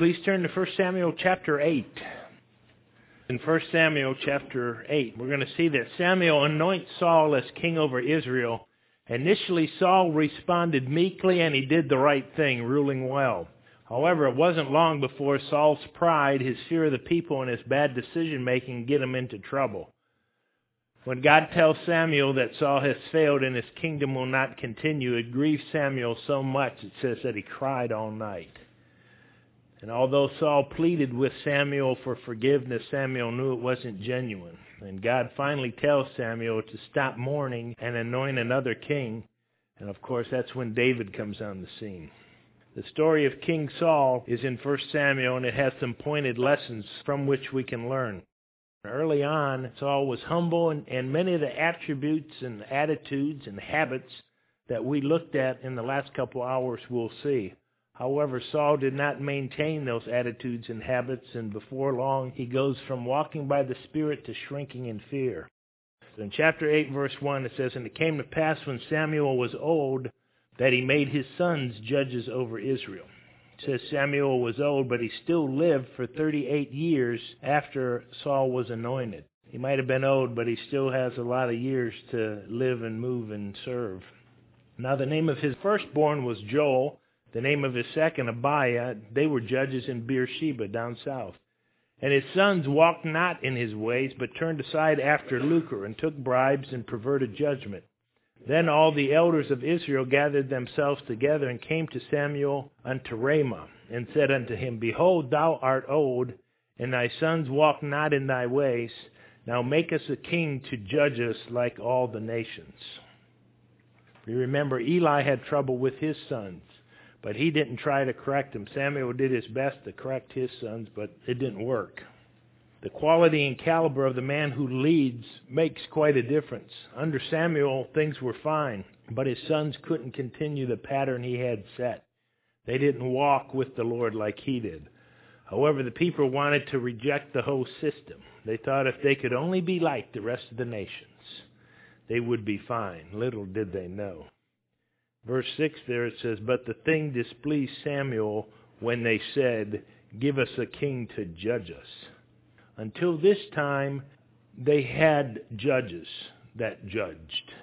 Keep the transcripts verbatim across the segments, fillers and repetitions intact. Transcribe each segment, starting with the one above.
Please turn to First Samuel chapter eight. In First Samuel chapter eight, we're going to see that Samuel anoints Saul as king over Israel. Initially, Saul responded meekly, and he did the right thing, ruling well. However, it wasn't long before Saul's pride, his fear of the people, and his bad decision-making get him into trouble. When God tells Samuel that Saul has failed and his kingdom will not continue, it grieves Samuel so much, it says that he cried all night. And although Saul pleaded with Samuel for forgiveness, Samuel knew it wasn't genuine. And God finally tells Samuel to stop mourning and anoint another king. And of course, that's when David comes on the scene. The story of King Saul is in First Samuel, and it has some pointed lessons from which we can learn. Early on, Saul was humble, and, and many of the attributes and attitudes and habits that we looked at in the last couple hours we'll see. However, Saul did not maintain those attitudes and habits, and before long he goes from walking by the Spirit to shrinking in fear. So in chapter eight, verse one, it says, "And it came to pass when Samuel was old that he made his sons judges over Israel." It says Samuel was old, but he still lived for thirty-eight years after Saul was anointed. He might have been old, but he still has a lot of years to live and move and serve. Now the name of his firstborn was Joel. The name of his second, Abiah. They were judges in Beersheba down south. And his sons walked not in his ways, but turned aside after lucre, and took bribes and perverted judgment. Then all the elders of Israel gathered themselves together, and came to Samuel unto Ramah, and said unto him, Behold, thou art old, and thy sons walk not in thy ways. Now make us a king to judge us like all the nations. You remember Eli had trouble with his sons, but he didn't try to correct them. Samuel did his best to correct his sons, but it didn't work. The quality and caliber of the man who leads makes quite a difference. Under Samuel, things were fine, but his sons couldn't continue the pattern he had set. They didn't walk with the Lord like he did. However, the people wanted to reject the whole system. They thought if they could only be like the rest of the nations, they would be fine. Little did they know. Verse six there it says, But the thing displeased Samuel when they said, Give us a king to judge us. Until this time, they had judges that judged,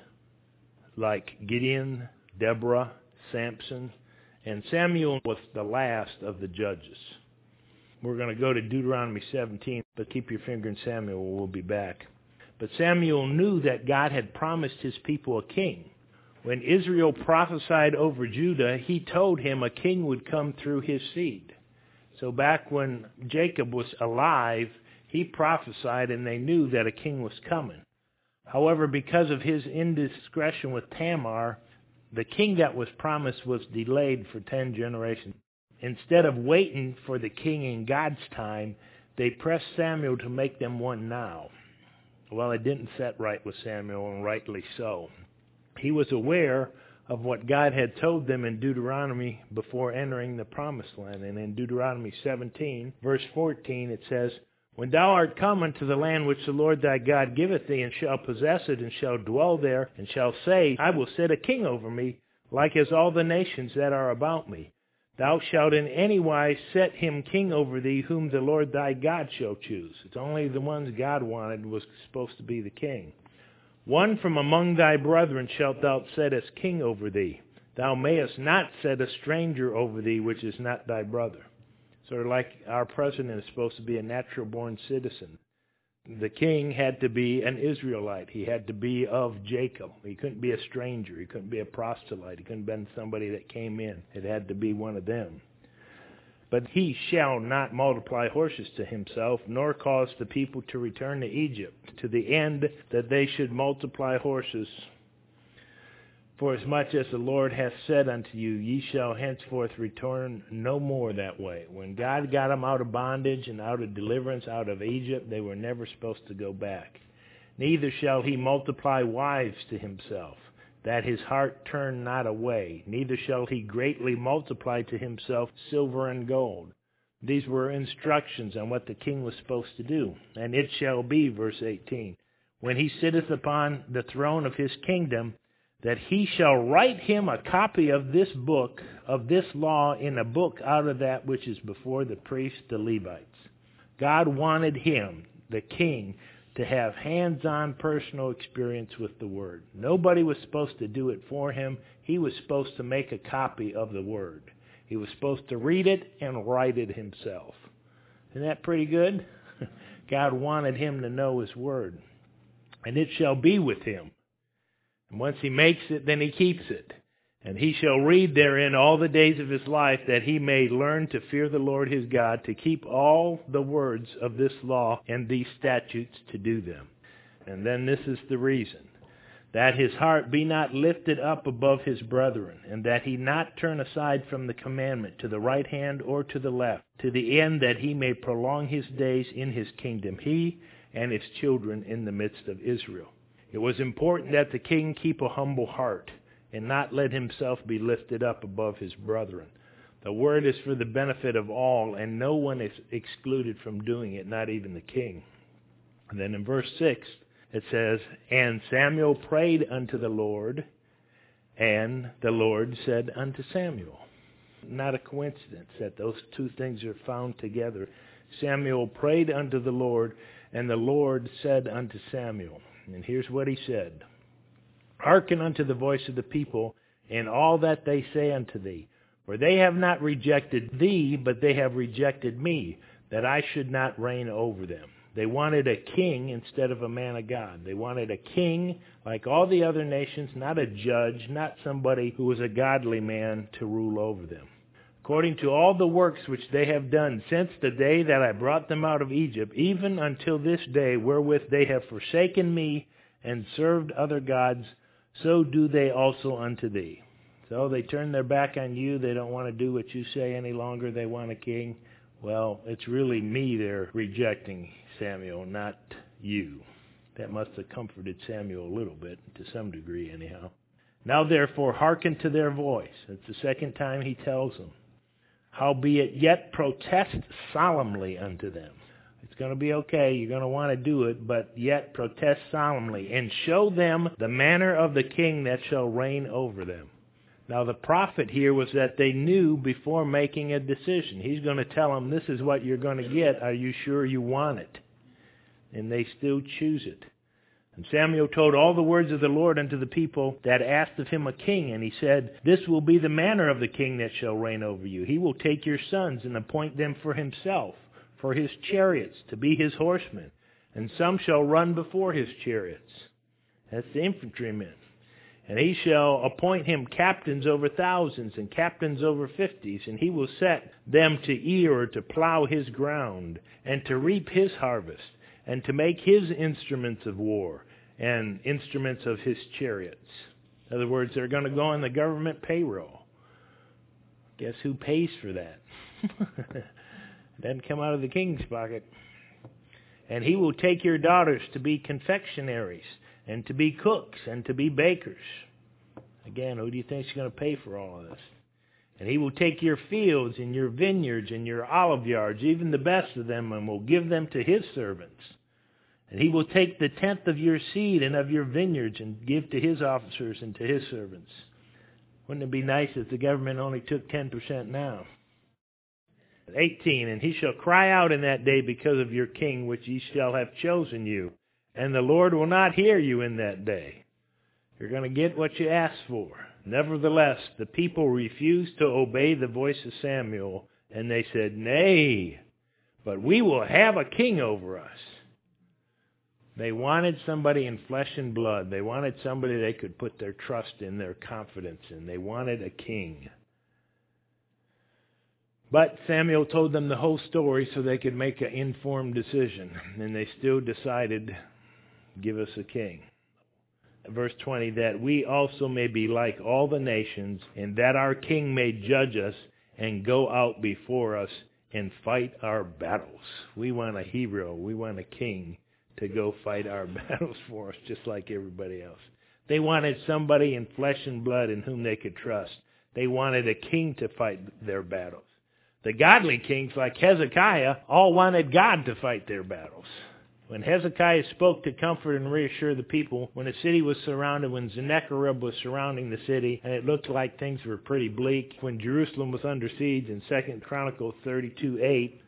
like Gideon, Deborah, Samson, and Samuel was the last of the judges. We're going to go to Deuteronomy seventeen, but keep your finger in Samuel, we'll be back. But Samuel knew that God had promised his people a king. When Israel prophesied over Judah, he told him a king would come through his seed. So back when Jacob was alive, he prophesied, and they knew that a king was coming. However, because of his indiscretion with Tamar, the king that was promised was delayed for ten generations. Instead of waiting for the king in God's time, they pressed Samuel to make them one now. Well, it didn't set right with Samuel, and rightly so. He was aware of what God had told them in Deuteronomy before entering the promised land. And in Deuteronomy seventeen, verse fourteen, it says, When thou art come unto the land which the Lord thy God giveth thee, and shall possess it, and shall dwell there, and shall say, I will set a king over me, like as all the nations that are about me. Thou shalt in any wise set him king over thee, whom the Lord thy God shall choose. It's only the ones God wanted was supposed to be the king. One from among thy brethren shalt thou set as king over thee. Thou mayest not set a stranger over thee, which is not thy brother. Sort of like our president is supposed to be a natural-born citizen. The king had to be an Israelite. He had to be of Jacob. He couldn't be a stranger. He couldn't be a proselyte. He couldn't have been somebody that came in. It had to be one of them. But he shall not multiply horses to himself, nor cause the people to return to Egypt, to the end that they should multiply horses. For as much as the Lord hath said unto you, ye shall henceforth return no more that way. When God got them out of bondage and out of deliverance out of Egypt, they were never supposed to go back. Neither shall he multiply wives to himself, that his heart turn not away. Neither shall he greatly multiply to himself silver and gold. These were instructions on what the king was supposed to do. And it shall be, verse eighteen, when he sitteth upon the throne of his kingdom, that he shall write him a copy of this book, of this law, in a book out of that which is before the priests, the Levites. God wanted him, the king, to have hands-on personal experience with the Word. Nobody was supposed to do it for him. He was supposed to make a copy of the Word. He was supposed to read it and write it himself. Isn't that pretty good? God wanted him to know his Word. And it shall be with him. And once he makes it, then he keeps it. And he shall read therein all the days of his life, that he may learn to fear the Lord his God, to keep all the words of this law and these statutes to do them. And then this is the reason, that his heart be not lifted up above his brethren, and that he not turn aside from the commandment to the right hand or to the left, to the end that he may prolong his days in his kingdom, he and his children in the midst of Israel. It was important that the king keep a humble heart, and not let himself be lifted up above his brethren. The word is for the benefit of all, and no one is excluded from doing it, not even the king. And then in verse six, it says, And Samuel prayed unto the Lord, and the Lord said unto Samuel. Not a coincidence that those two things are found together. Samuel prayed unto the Lord, and the Lord said unto Samuel. And here's what he said. Hearken unto the voice of the people, in all that they say unto thee. For they have not rejected thee, but they have rejected me, that I should not reign over them. They wanted a king instead of a man of God. They wanted a king like all the other nations, not a judge, not somebody who was a godly man to rule over them. According to all the works which they have done since the day that I brought them out of Egypt, even until this day, wherewith they have forsaken me and served other gods, so do they also unto thee. So they turn their back on you. They don't want to do what you say any longer. They want a king. Well, it's really me they're rejecting, Samuel, not you. That must have comforted Samuel a little bit, to some degree anyhow. Now therefore hearken to their voice. It's the second time he tells them. Howbeit yet protest solemnly unto them. It's going to be okay. You're going to want to do it, but yet protest solemnly, and show them the manner of the king that shall reign over them. Now the prophet here was that they knew before making a decision. He's going to tell them, this is what you're going to get. Are you sure you want it? And they still choose it. And Samuel told all the words of the Lord unto the people that asked of him a king. And he said, This will be the manner of the king that shall reign over you. He will take your sons and appoint them for himself, for his chariots, to be his horsemen. And some shall run before his chariots. That's the infantrymen. And he shall appoint him captains over thousands and captains over fifties. And he will set them to ear or to plow his ground, and to reap his harvest, and to make his instruments of war, and instruments of his chariots. In other words, they're going to go on the government payroll. Guess who pays for that? Doesn't come out of the king's pocket. And he will take your daughters to be confectionaries, and to be cooks, and to be bakers. Again, who do you think is going to pay for all of this? And he will take your fields, and your vineyards, and your olive yards, even the best of them, and will give them to his servants. And he will take the tenth of your seed and of your vineyards, and give to his officers and to his servants. Wouldn't it be nice if the government only took ten percent now? eighteen, And he shall cry out in that day because of your king, which ye shall have chosen you. And the Lord will not hear you in that day. You're going to get what you asked for. Nevertheless, the people refused to obey the voice of Samuel, and they said, Nay, but we will have a king over us. They wanted somebody in flesh and blood. They wanted somebody they could put their trust in, their confidence in. They wanted a king. But Samuel told them the whole story so they could make an informed decision. And they still decided, give us a king. Verse twenty, that we also may be like all the nations, and that our king may judge us and go out before us and fight our battles. We want a hero. We want a king to go fight our battles for us, just like everybody else. They wanted somebody in flesh and blood in whom they could trust. They wanted a king to fight their battles. The godly kings like Hezekiah all wanted God to fight their battles. When Hezekiah spoke to comfort and reassure the people, when the city was surrounded, when Sennacherib was surrounding the city, and it looked like things were pretty bleak, when Jerusalem was under siege in Second Chronicles thirty-two eight,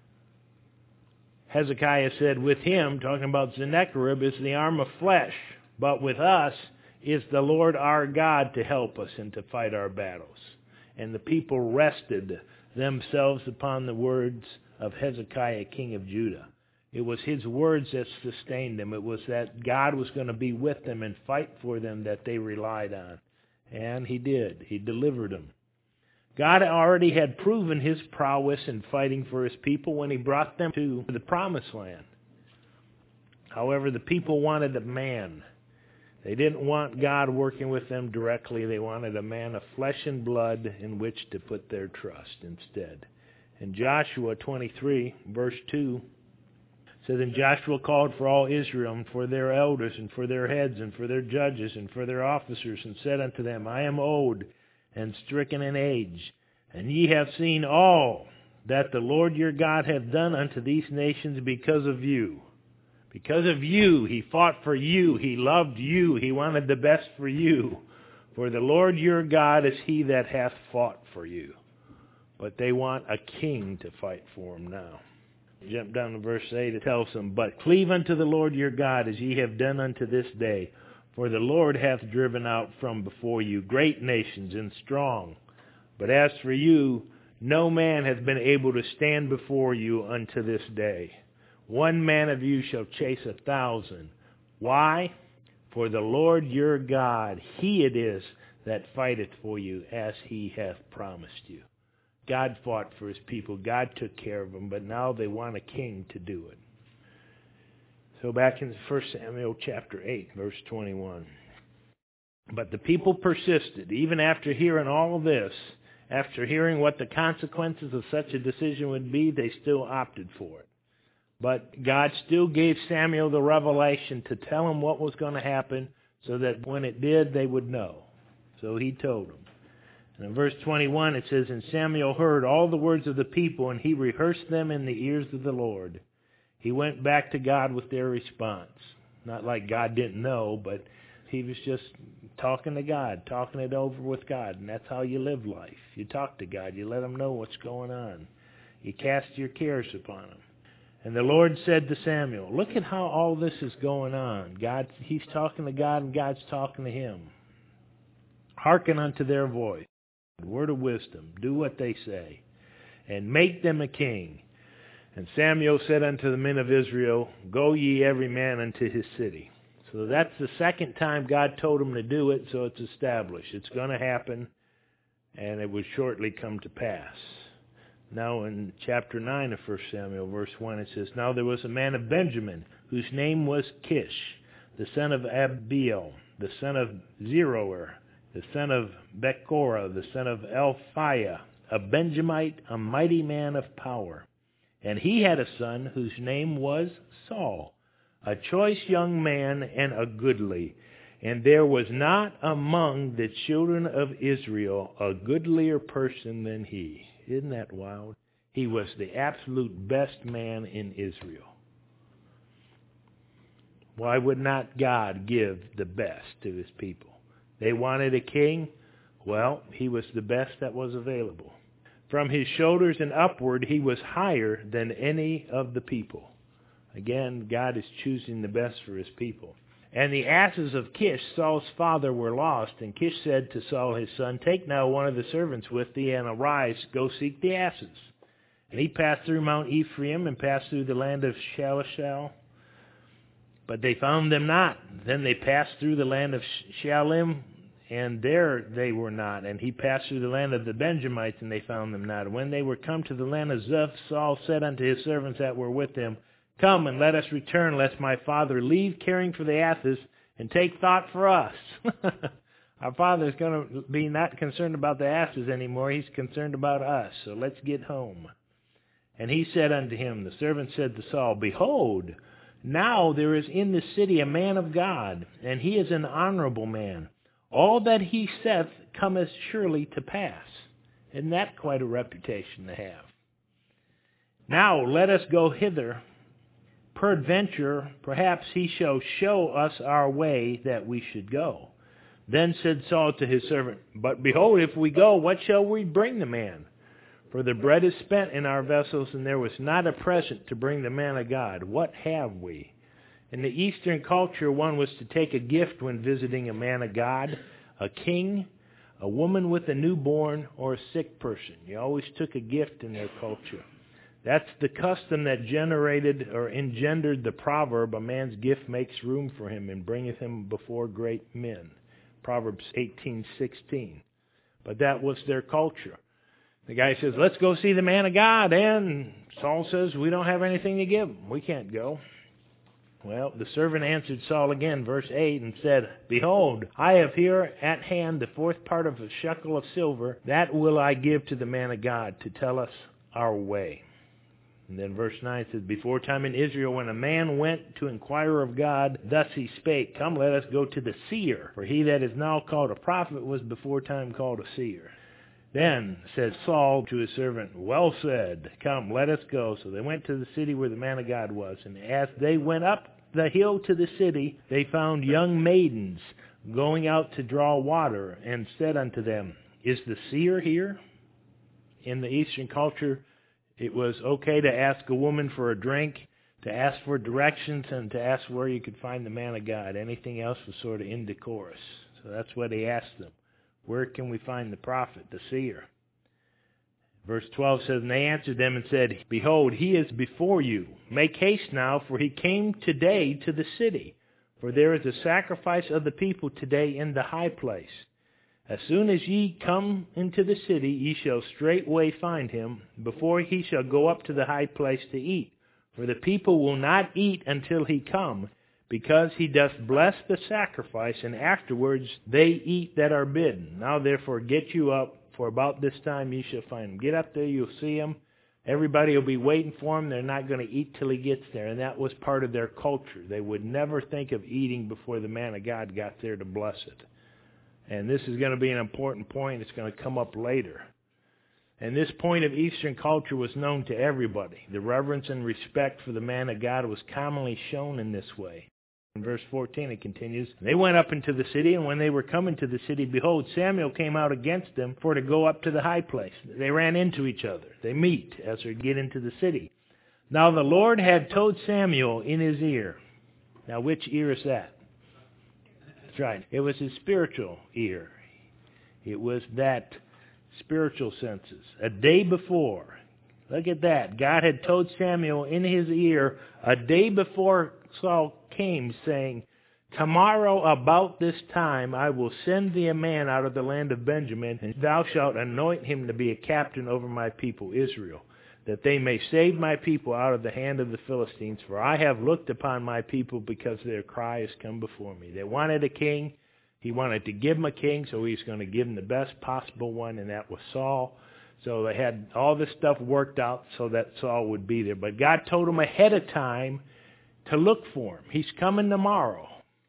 Hezekiah said, with him, talking about Sennacherib, is the arm of flesh, but with us is the Lord our God to help us and to fight our battles. And the people rested themselves upon the words of Hezekiah, king of Judah. It was his words that sustained them. It was that God was going to be with them and fight for them that they relied on. And he did. He delivered them. God already had proven his prowess in fighting for his people when he brought them to the promised land. However, the people wanted a man. They didn't want God working with them directly. They wanted a man of flesh and blood in which to put their trust instead. In Joshua twenty-three, verse two, so then Joshua called for all Israel, and for their elders, and for their heads, and for their judges, and for their officers, and said unto them, I am old and stricken in age, and ye have seen all that the Lord your God hath done unto these nations because of you. Because of you, he fought for you, he loved you, he wanted the best for you. For the Lord your God is he that hath fought for you. But they want a king to fight for them now. Jump down to verse eight. It tells them, but cleave unto the Lord your God as ye have done unto this day. For the Lord hath driven out from before you great nations and strong. But as for you, no man hath been able to stand before you unto this day. One man of you shall chase a thousand. Why? For the Lord your God, he it is that fighteth for you, as he hath promised you. God fought for his people. God took care of them, but now they want a king to do it. So back in First Samuel chapter eight, verse twenty-one. But the people persisted, even after hearing all of this, after hearing what the consequences of such a decision would be, they still opted for it. But God still gave Samuel the revelation to tell him what was going to happen so that when it did, they would know. So he told them. And in verse twenty-one it says, and Samuel heard all the words of the people, and he rehearsed them in the ears of the Lord. He went back to God with their response. Not like God didn't know, but he was just talking to God, talking it over with God. And that's how you live life. You talk to God. You let him know what's going on. You cast your cares upon him. And the Lord said to Samuel, look at how all this is going on. God, he's talking to God, and God's talking to him. Hearken unto their voice. Word of wisdom. Do what they say. And make them a king. And Samuel said unto the men of Israel, go ye every man unto his city. So that's the second time God told him to do it, so it's established. It's going to happen, and it would shortly come to pass. Now in chapter nine of First Samuel, verse one, it says, now there was a man of Benjamin, whose name was Kish, the son of Abiel, the son of Zeroer, the son of Bechorah, the son of Elphiah, a Benjamite, a mighty man of power. And he had a son whose name was Saul, a choice young man and a goodly. And there was not among the children of Israel a goodlier person than he. Isn't that wild? He was the absolute best man in Israel. Why would not God give the best to his people? They wanted a king. Well, he was the best that was available. From his shoulders and upward, he was higher than any of the people. Again, God is choosing the best for his people. And the asses of Kish, Saul's father, were lost. And Kish said to Saul his son, take now one of the servants with thee, and arise, go seek the asses. And he passed through Mount Ephraim, and passed through the land of Shalishal. But they found them not. Then they passed through the land of Shalim, and there they were not. And he passed through the land of the Benjamites, and they found them not. And when they were come to the land of Zuph, Saul said unto his servants that were with him, come and let us return, lest my father leave caring for the asses and take thought for us. Our father is going to be not concerned about the asses anymore. He's concerned about us. So let's get home. And he said unto him, the servant said to Saul, behold, now there is in the city a man of God, and he is an honorable man. All that he saith cometh surely to pass. Isn't that quite a reputation to have? Now let us go hither peradventure, perhaps he shall show us our way that we should go. Then said Saul to his servant, But behold, if we go, what shall we bring the man? For the bread is spent in our vessels, and there was not a present to bring the man of God. What have we? In the Eastern culture, one was to take a gift when visiting a man of God, a king, a woman with a newborn, or a sick person. You always took a gift in their culture. That's the custom that generated or engendered the proverb, a man's gift makes room for him and bringeth him before great men. Proverbs eighteen sixteen. But that was their culture. The guy says, let's go see the man of God. And Saul says, we don't have anything to give him. We can't go. Well, the servant answered Saul again, verse eight, and said, Behold, I have here at hand the fourth part of a shekel of silver. That will I give to the man of God to tell us our way. And then verse nine says, Before time in Israel, when a man went to inquire of God, thus he spake, Come, let us go to the seer. For he that is now called a prophet was before time called a seer. Then said Saul to his servant, Well said, come, let us go. So they went to the city where the man of God was. And as they went up the hill to the city, they found young maidens going out to draw water, and said unto them, Is the seer here? In the Eastern culture, it was okay to ask a woman for a drink, to ask for directions, and to ask where you could find the man of God. Anything else was sort of indecorous. So that's what he asked them. Where can we find the prophet, the seer? Verse twelve says, And they answered them and said, Behold, he is before you. Make haste now, for he came today to the city. For there is a sacrifice of the people today in the high place. As soon as ye come into the city, ye shall straightway find him, before he shall go up to the high place to eat. For the people will not eat until he come, because he doth bless the sacrifice, and afterwards they eat that are bidden. Now therefore get you up, for about this time ye shall find him. Get up there, you'll see him. Everybody will be waiting for him. They're not going to eat till he gets there. And that was part of their culture. They would never think of eating before the man of God got there to bless it. And this is going to be an important point. It's going to come up later. And this point of Eastern culture was known to everybody. The reverence and respect for the man of God was commonly shown in this way. In verse fourteen it continues, They went up into the city, and when they were coming to the city, behold, Samuel came out against them for to go up to the high place. They ran into each other. They meet as they get into the city. Now the Lord had told Samuel in his ear. Now which ear is that? That's right. It was his spiritual ear. It was that spiritual senses. A day before. Look at that. God had told Samuel in his ear a day before Saul came, saying, Tomorrow about this time I will send thee a man out of the land of Benjamin, and thou shalt anoint him to be a captain over my people Israel, that they may save my people out of the hand of the Philistines. For I have looked upon my people, because their cry has come before me. They wanted a king. He wanted to give them a king, so he's going to give them the best possible one, and that was Saul. So they had all this stuff worked out so that Saul would be there. But God told him ahead of time to look for him. He's coming tomorrow.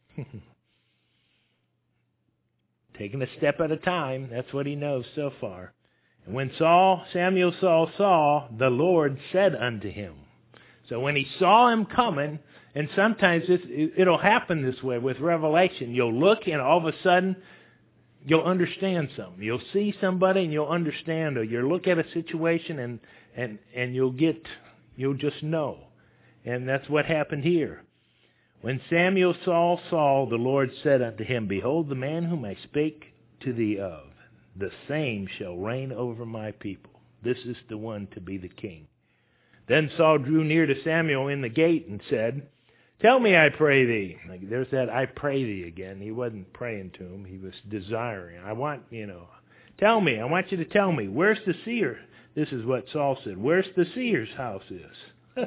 Taking a step at a time. That's what he knows so far. And when Saul, Samuel saw Saul, the Lord said unto him. So when he saw him coming, and sometimes this, it'll happen this way with revelation. You'll look and all of a sudden you'll understand something. You'll see somebody and you'll understand, or you'll look at a situation and, and, and you'll get, you'll just know. And that's what happened here. When Samuel saw Saul, the Lord said unto him, Behold, the man whom I spake to thee of, the same shall reign over my people. This is the one to be the king. Then Saul drew near to Samuel in the gate and said, Tell me, I pray thee. Like, there's that I pray thee again. He wasn't praying to him. He was desiring. I want, you know, tell me. I want you to tell me. Where's the seer? This is what Saul said. Where's the seer's house is?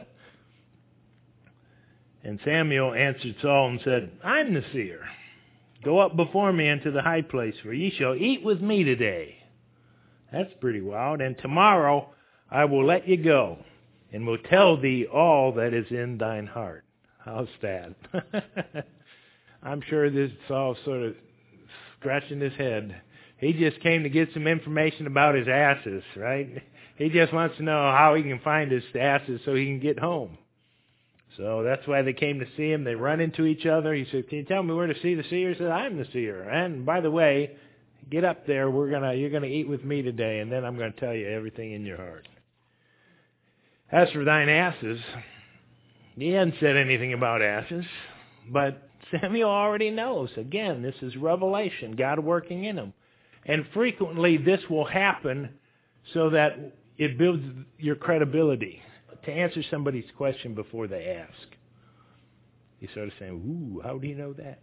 And Samuel answered Saul and said, I'm the seer. Go up before me into the high place, for ye shall eat with me today. That's pretty wild. And tomorrow I will let you go, and will tell thee all that is in thine heart. How's that? I'm sure this Saul sort of scratching his head. He just came to get some information about his asses, right? He just wants to know how he can find his asses so he can get home. So that's why they came to see him. They run into each other. He said, "Can you tell me where to see the seer?" He said, "I'm the seer. And by the way, get up there. We're gonna, you're gonna eat with me today, and then I'm gonna tell you everything in your heart. As for thine asses," he hadn't said anything about asses, but Samuel already knows. Again, this is revelation, God working in him. And frequently this will happen so that it builds your credibility. To answer somebody's question before they ask. You sort of say, "Ooh, how do you know that?"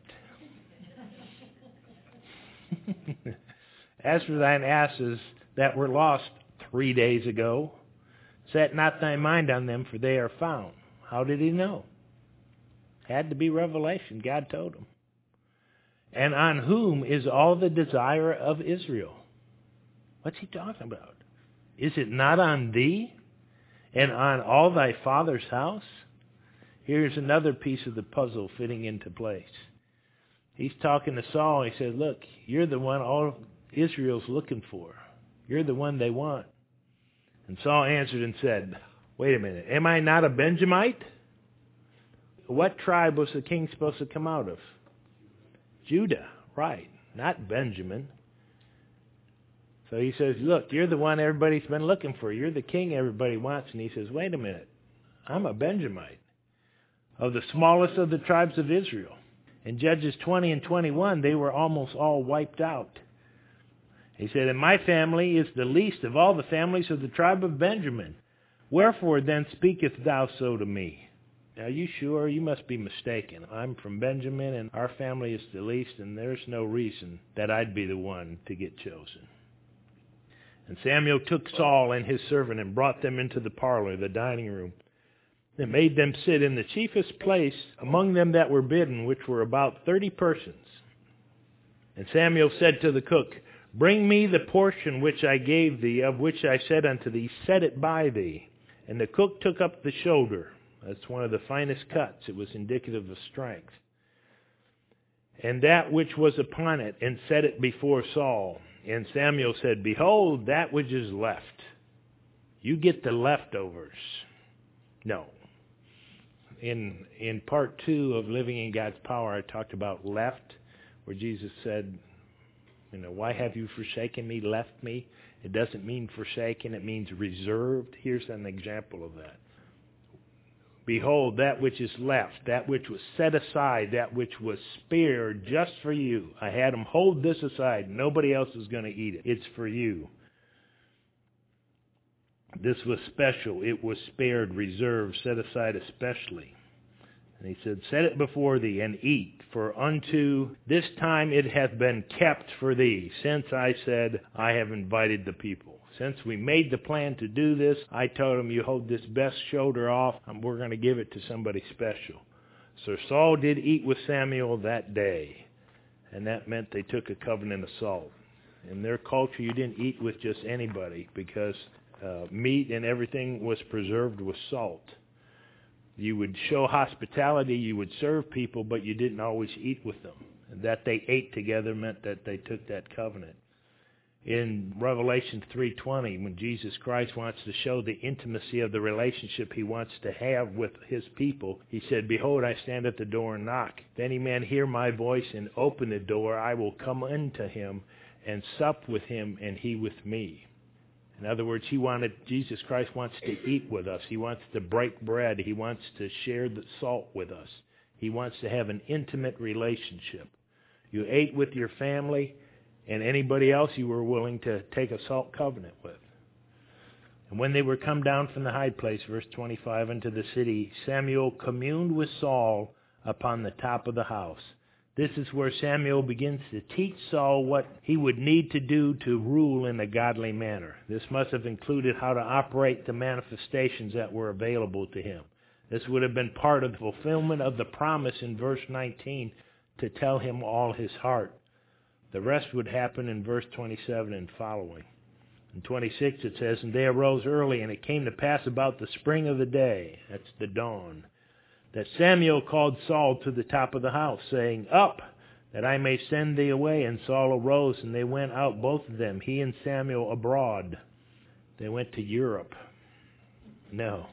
As for thine asses that were lost three days ago, set not thy mind on them, for they are found. How did he know? Had to be revelation. God told him. And on whom is all the desire of Israel? What's he talking about? Is it not on thee and on all thy father's house? Here's another piece of the puzzle fitting into place. He's talking to Saul. He says, "Look, you're the one all Israel's looking for. You're the one they want." And Saul answered and said, "Wait a minute. Am I not a Benjamite?" What tribe was the king supposed to come out of? Judah, right. Not Benjamin. So he says, "Look, you're the one everybody's been looking for. You're the king everybody wants." And he says, "Wait a minute. I'm a Benjamite, of the smallest of the tribes of Israel." In Judges twenty and twenty-one, they were almost all wiped out. He said, "And my family is the least of all the families of the tribe of Benjamin. Wherefore then speakest thou so to me?" Are you sure? You must be mistaken. I'm from Benjamin, and our family is the least, and there's no reason that I'd be the one to get chosen. And Samuel took Saul and his servant and brought them into the parlor, the dining room, and made them sit in the chiefest place among them that were bidden, which were about thirty persons. And Samuel said to the cook, "Bring me the portion which I gave thee, of which I said unto thee, set it by thee." And the cook took up the shoulder. That's one of the finest cuts. It was indicative of strength. And that which was upon it, and set it before Saul. And Samuel said, "Behold, that which is left. You get the leftovers." No. In in part two of Living in God's Power, I talked about left, where Jesus said, you know, "Why have you forsaken me, left me?" It doesn't mean forsaken. It means reserved. Here's an example of that. "Behold, that which is left, that which was set aside, that which was spared just for you. I had them hold this aside. Nobody else is going to eat it. It's for you." This was special. It was spared, reserved, set aside especially. And he said, "Set it before thee, and eat, for unto this time it hath been kept for thee, since I said, I have invited the people." Since we made the plan to do this, I told him, "You hold this best shoulder off, and we're going to give it to somebody special." So Saul did eat with Samuel that day, and that meant they took a covenant of salt. In their culture, you didn't eat with just anybody, because uh, meat and everything was preserved with salt. You would show hospitality, you would serve people, but you didn't always eat with them. And that they ate together meant that they took that covenant. In Revelation three twenty, when Jesus Christ wants to show the intimacy of the relationship he wants to have with his people, he said, "Behold, I stand at the door and knock. If any man hear my voice and open the door, I will come unto him and sup with him and he with me." In other words, he wanted, Jesus Christ wants to eat with us. He wants to break bread. He wants to share the salt with us. He wants to have an intimate relationship. You ate with your family and anybody else you were willing to take a salt covenant with. And when they were come down from the high place, verse twenty-five, into the city, Samuel communed with Saul upon the top of the house. This is where Samuel begins to teach Saul what he would need to do to rule in a godly manner. This must have included how to operate the manifestations that were available to him. This would have been part of the fulfillment of the promise in verse nineteen to tell him all his heart. The rest would happen in verse twenty-seven and following. In twenty-six it says, "And they arose early, and it came to pass about the spring of the day," that's the dawn, "that Samuel called Saul to the top of the house, saying, Up, that I may send thee away. And Saul arose, and they went out, both of them, he and Samuel, abroad." They went to Europe. No.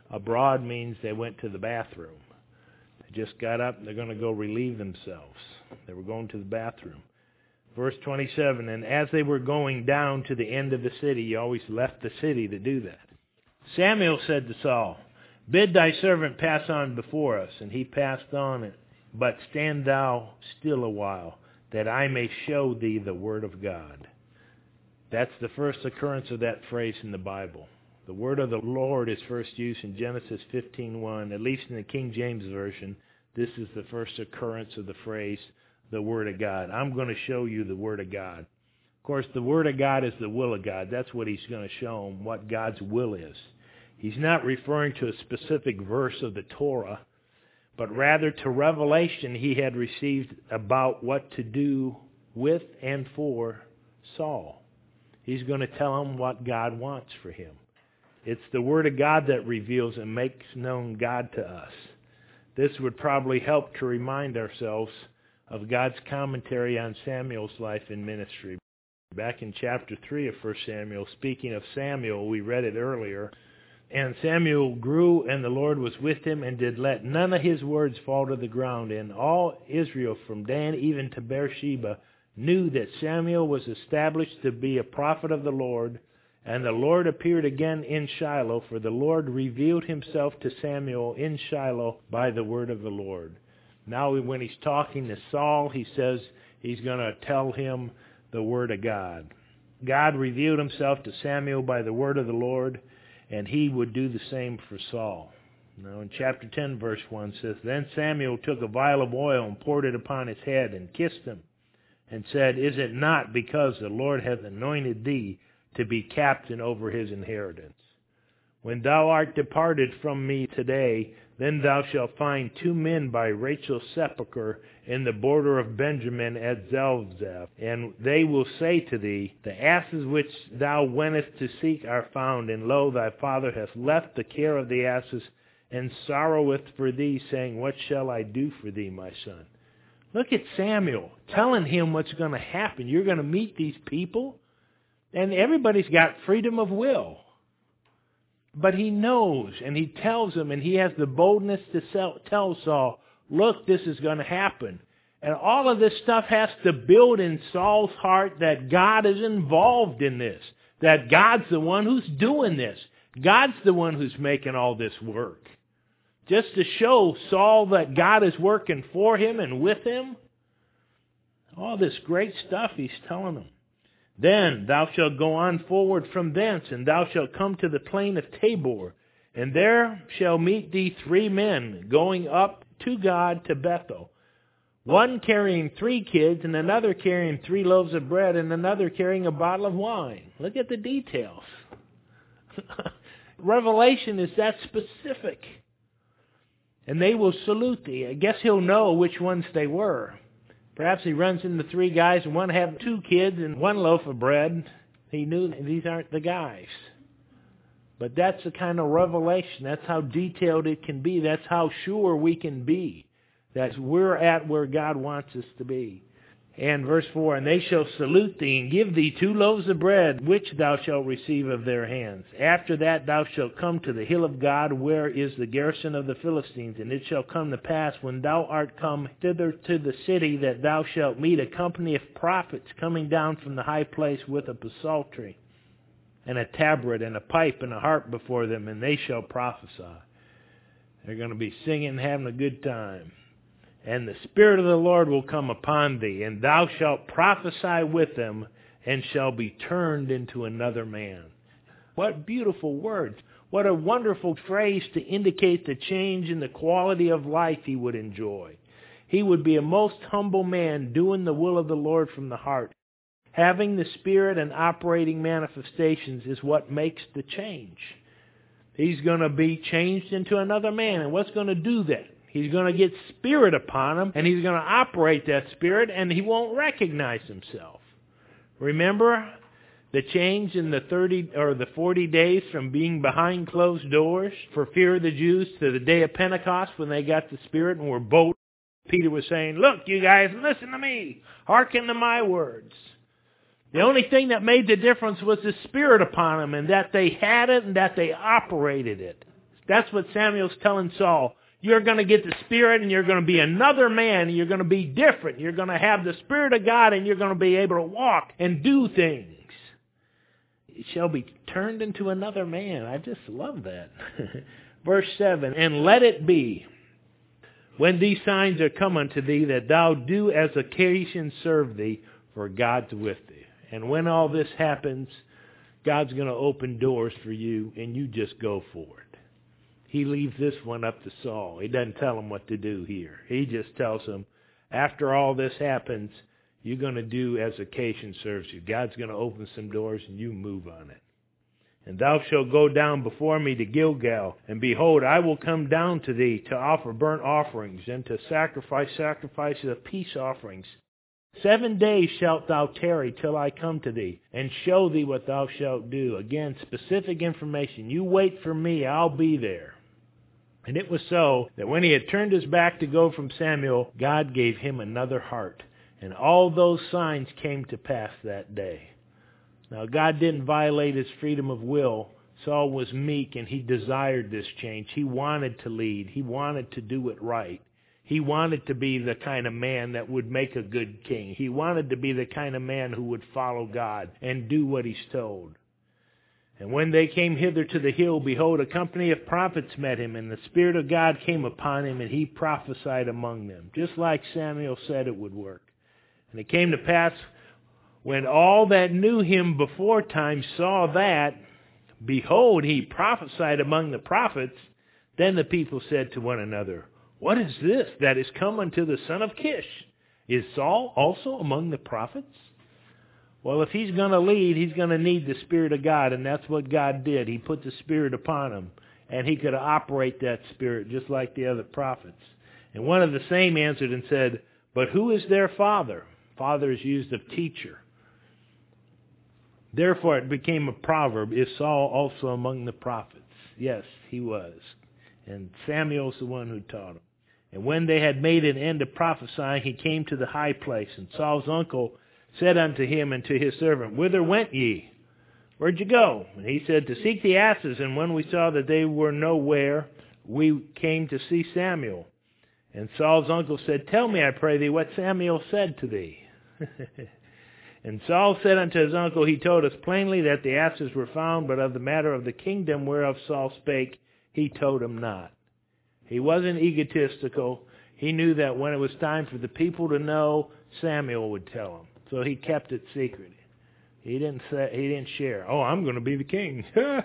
Abroad means they went to the bathroom. They just got up and they're going to go relieve themselves. They were going to the bathroom. Verse twenty-seven, and as they were going down to the end of the city, he always left the city to do that. Samuel said to Saul, bid thy servant pass on before us. And he passed on, but stand thou still a while, that I may show thee the word of God. That's the first occurrence of that phrase in the Bible. The word of the Lord is first used in Genesis fifteen one, at least in the King James Version. This is the first occurrence of the phrase, the word of God. I'm going to show you the word of God. Of course, the word of God is the will of God. That's what he's going to show them, what God's will is. He's not referring to a specific verse of the Torah, but rather to revelation he had received about what to do with and for Saul. He's going to tell him what God wants for him. It's the word of God that reveals and makes known God to us. This would probably help to remind ourselves of God's commentary on Samuel's life and ministry. Back in chapter three of First Samuel, speaking of Samuel, we read it earlier, and Samuel grew, and the Lord was with him, and did let none of his words fall to the ground. And all Israel, from Dan even to Beersheba, knew that Samuel was established to be a prophet of the Lord. And the Lord appeared again in Shiloh, for the Lord revealed himself to Samuel in Shiloh by the word of the Lord. Now when he's talking to Saul, he says he's going to tell him the word of God. God revealed himself to Samuel by the word of the Lord, and he would do the same for Saul. Now in chapter ten, verse one says, then Samuel took a vial of oil and poured it upon his head and kissed him, and said, is it not because the Lord hath anointed thee to be captain over his inheritance? When thou art departed from me today, then thou shalt find two men by Rachel's sepulchre in the border of Benjamin at Zelzaph. And they will say to thee, the asses which thou wentest to seek are found, and lo, thy father hath left the care of the asses, and sorroweth for thee, saying, what shall I do for thee, my son? Look at Samuel telling him what's going to happen. You're going to meet these people, and everybody's got freedom of will. But he knows, and he tells them, and he has the boldness to tell Saul, look, this is going to happen. And all of this stuff has to build in Saul's heart that God is involved in this, that God's the one who's doing this. God's the one who's making all this work. Just to show Saul that God is working for him and with him. All this great stuff he's telling him. Then thou shalt go on forward from thence, and thou shalt come to the plain of Tabor, and there shall meet thee three men going up to God to Bethel, one carrying three kids, and another carrying three loaves of bread, and another carrying a bottle of wine. Look at the details. Revelation is that specific. And they will salute thee. I guess he'll know which ones they were. Perhaps he runs into three guys, and one had two kids and one loaf of bread. He knew these aren't the guys. But that's the kind of revelation. That's how detailed it can be. That's how sure we can be that we're at where God wants us to be. And verse four, and they shall salute thee, and give thee two loaves of bread, which thou shalt receive of their hands. After that thou shalt come to the hill of God, where is the garrison of the Philistines. And it shall come to pass, when thou art come thither to the city, that thou shalt meet a company of prophets coming down from the high place with a psaltery, and a tabret, and a pipe, and a harp before them, and they shall prophesy. They're going to be singing, having a good time. And the Spirit of the Lord will come upon thee, and thou shalt prophesy with them, and shall be turned into another man. What beautiful words. What a wonderful phrase to indicate the change in the quality of life he would enjoy. He would be a most humble man, doing the will of the Lord from the heart. Having the Spirit and operating manifestations is what makes the change. He's going to be changed into another man. And what's going to do that? He's going to get Spirit upon him, and he's going to operate that Spirit, and he won't recognize himself. Remember the change in the thirty or the forty days from being behind closed doors for fear of the Jews to the day of Pentecost when they got the Spirit and were bold. Peter was saying, look, you guys, listen to me. Hearken to my words. The only thing that made the difference was the Spirit upon them, and that they had it and that they operated it. That's what Samuel's telling Saul. You're going to get the Spirit, and you're going to be another man, and you're going to be different. You're going to have the Spirit of God, and you're going to be able to walk and do things. You shall be turned into another man. I just love that. Verse seven, and let it be, when these signs are come unto thee, that thou do as occasion serve thee, for God's with thee. And when all this happens, God's going to open doors for you, and you just go for it. He leaves this one up to Saul. He doesn't tell him what to do here. He just tells him, after all this happens, you're going to do as occasion serves you. God's going to open some doors, and you move on it. And thou shalt go down before me to Gilgal, and behold, I will come down to thee to offer burnt offerings, and to sacrifice sacrifices of peace offerings. Seven days shalt thou tarry till I come to thee, and show thee what thou shalt do. Again, specific information. You wait for me, I'll be there. And it was so that when he had turned his back to go from Samuel, God gave him another heart. And all those signs came to pass that day. Now, God didn't violate his freedom of will. Saul was meek, and he desired this change. He wanted to lead. He wanted to do it right. He wanted to be the kind of man that would make a good king. He wanted to be the kind of man who would follow God and do what he's told. And when they came hither to the hill, behold, a company of prophets met him, and the Spirit of God came upon him, and he prophesied among them, just like Samuel said it would work. And it came to pass, when all that knew him before time saw that, behold, he prophesied among the prophets, then the people said to one another, what is this that is come unto the son of Kish? Is Saul also among the prophets? Well, if he's going to lead, he's going to need the Spirit of God, and that's what God did. He put the Spirit upon him, and he could operate that Spirit just like the other prophets. And one of the same answered and said, but who is their father? Father is used of teacher. Therefore it became a proverb, is Saul also among the prophets? Yes, he was. And Samuel's the one who taught him. And when they had made an end of prophesying, he came to the high place. And Saul's uncle said unto him and to his servant, whither went ye? Where'd you go? And he said, to seek the asses. And when we saw that they were nowhere, we came to see Samuel. And Saul's uncle said, tell me, I pray thee, what Samuel said to thee. And Saul said unto his uncle, he told us plainly that the asses were found, but of the matter of the kingdom whereof Saul spake, he told him not. He wasn't egotistical. He knew that when it was time for the people to know, Samuel would tell him. So he kept it secret. He didn't say, he didn't share. Oh, I'm going to be the king.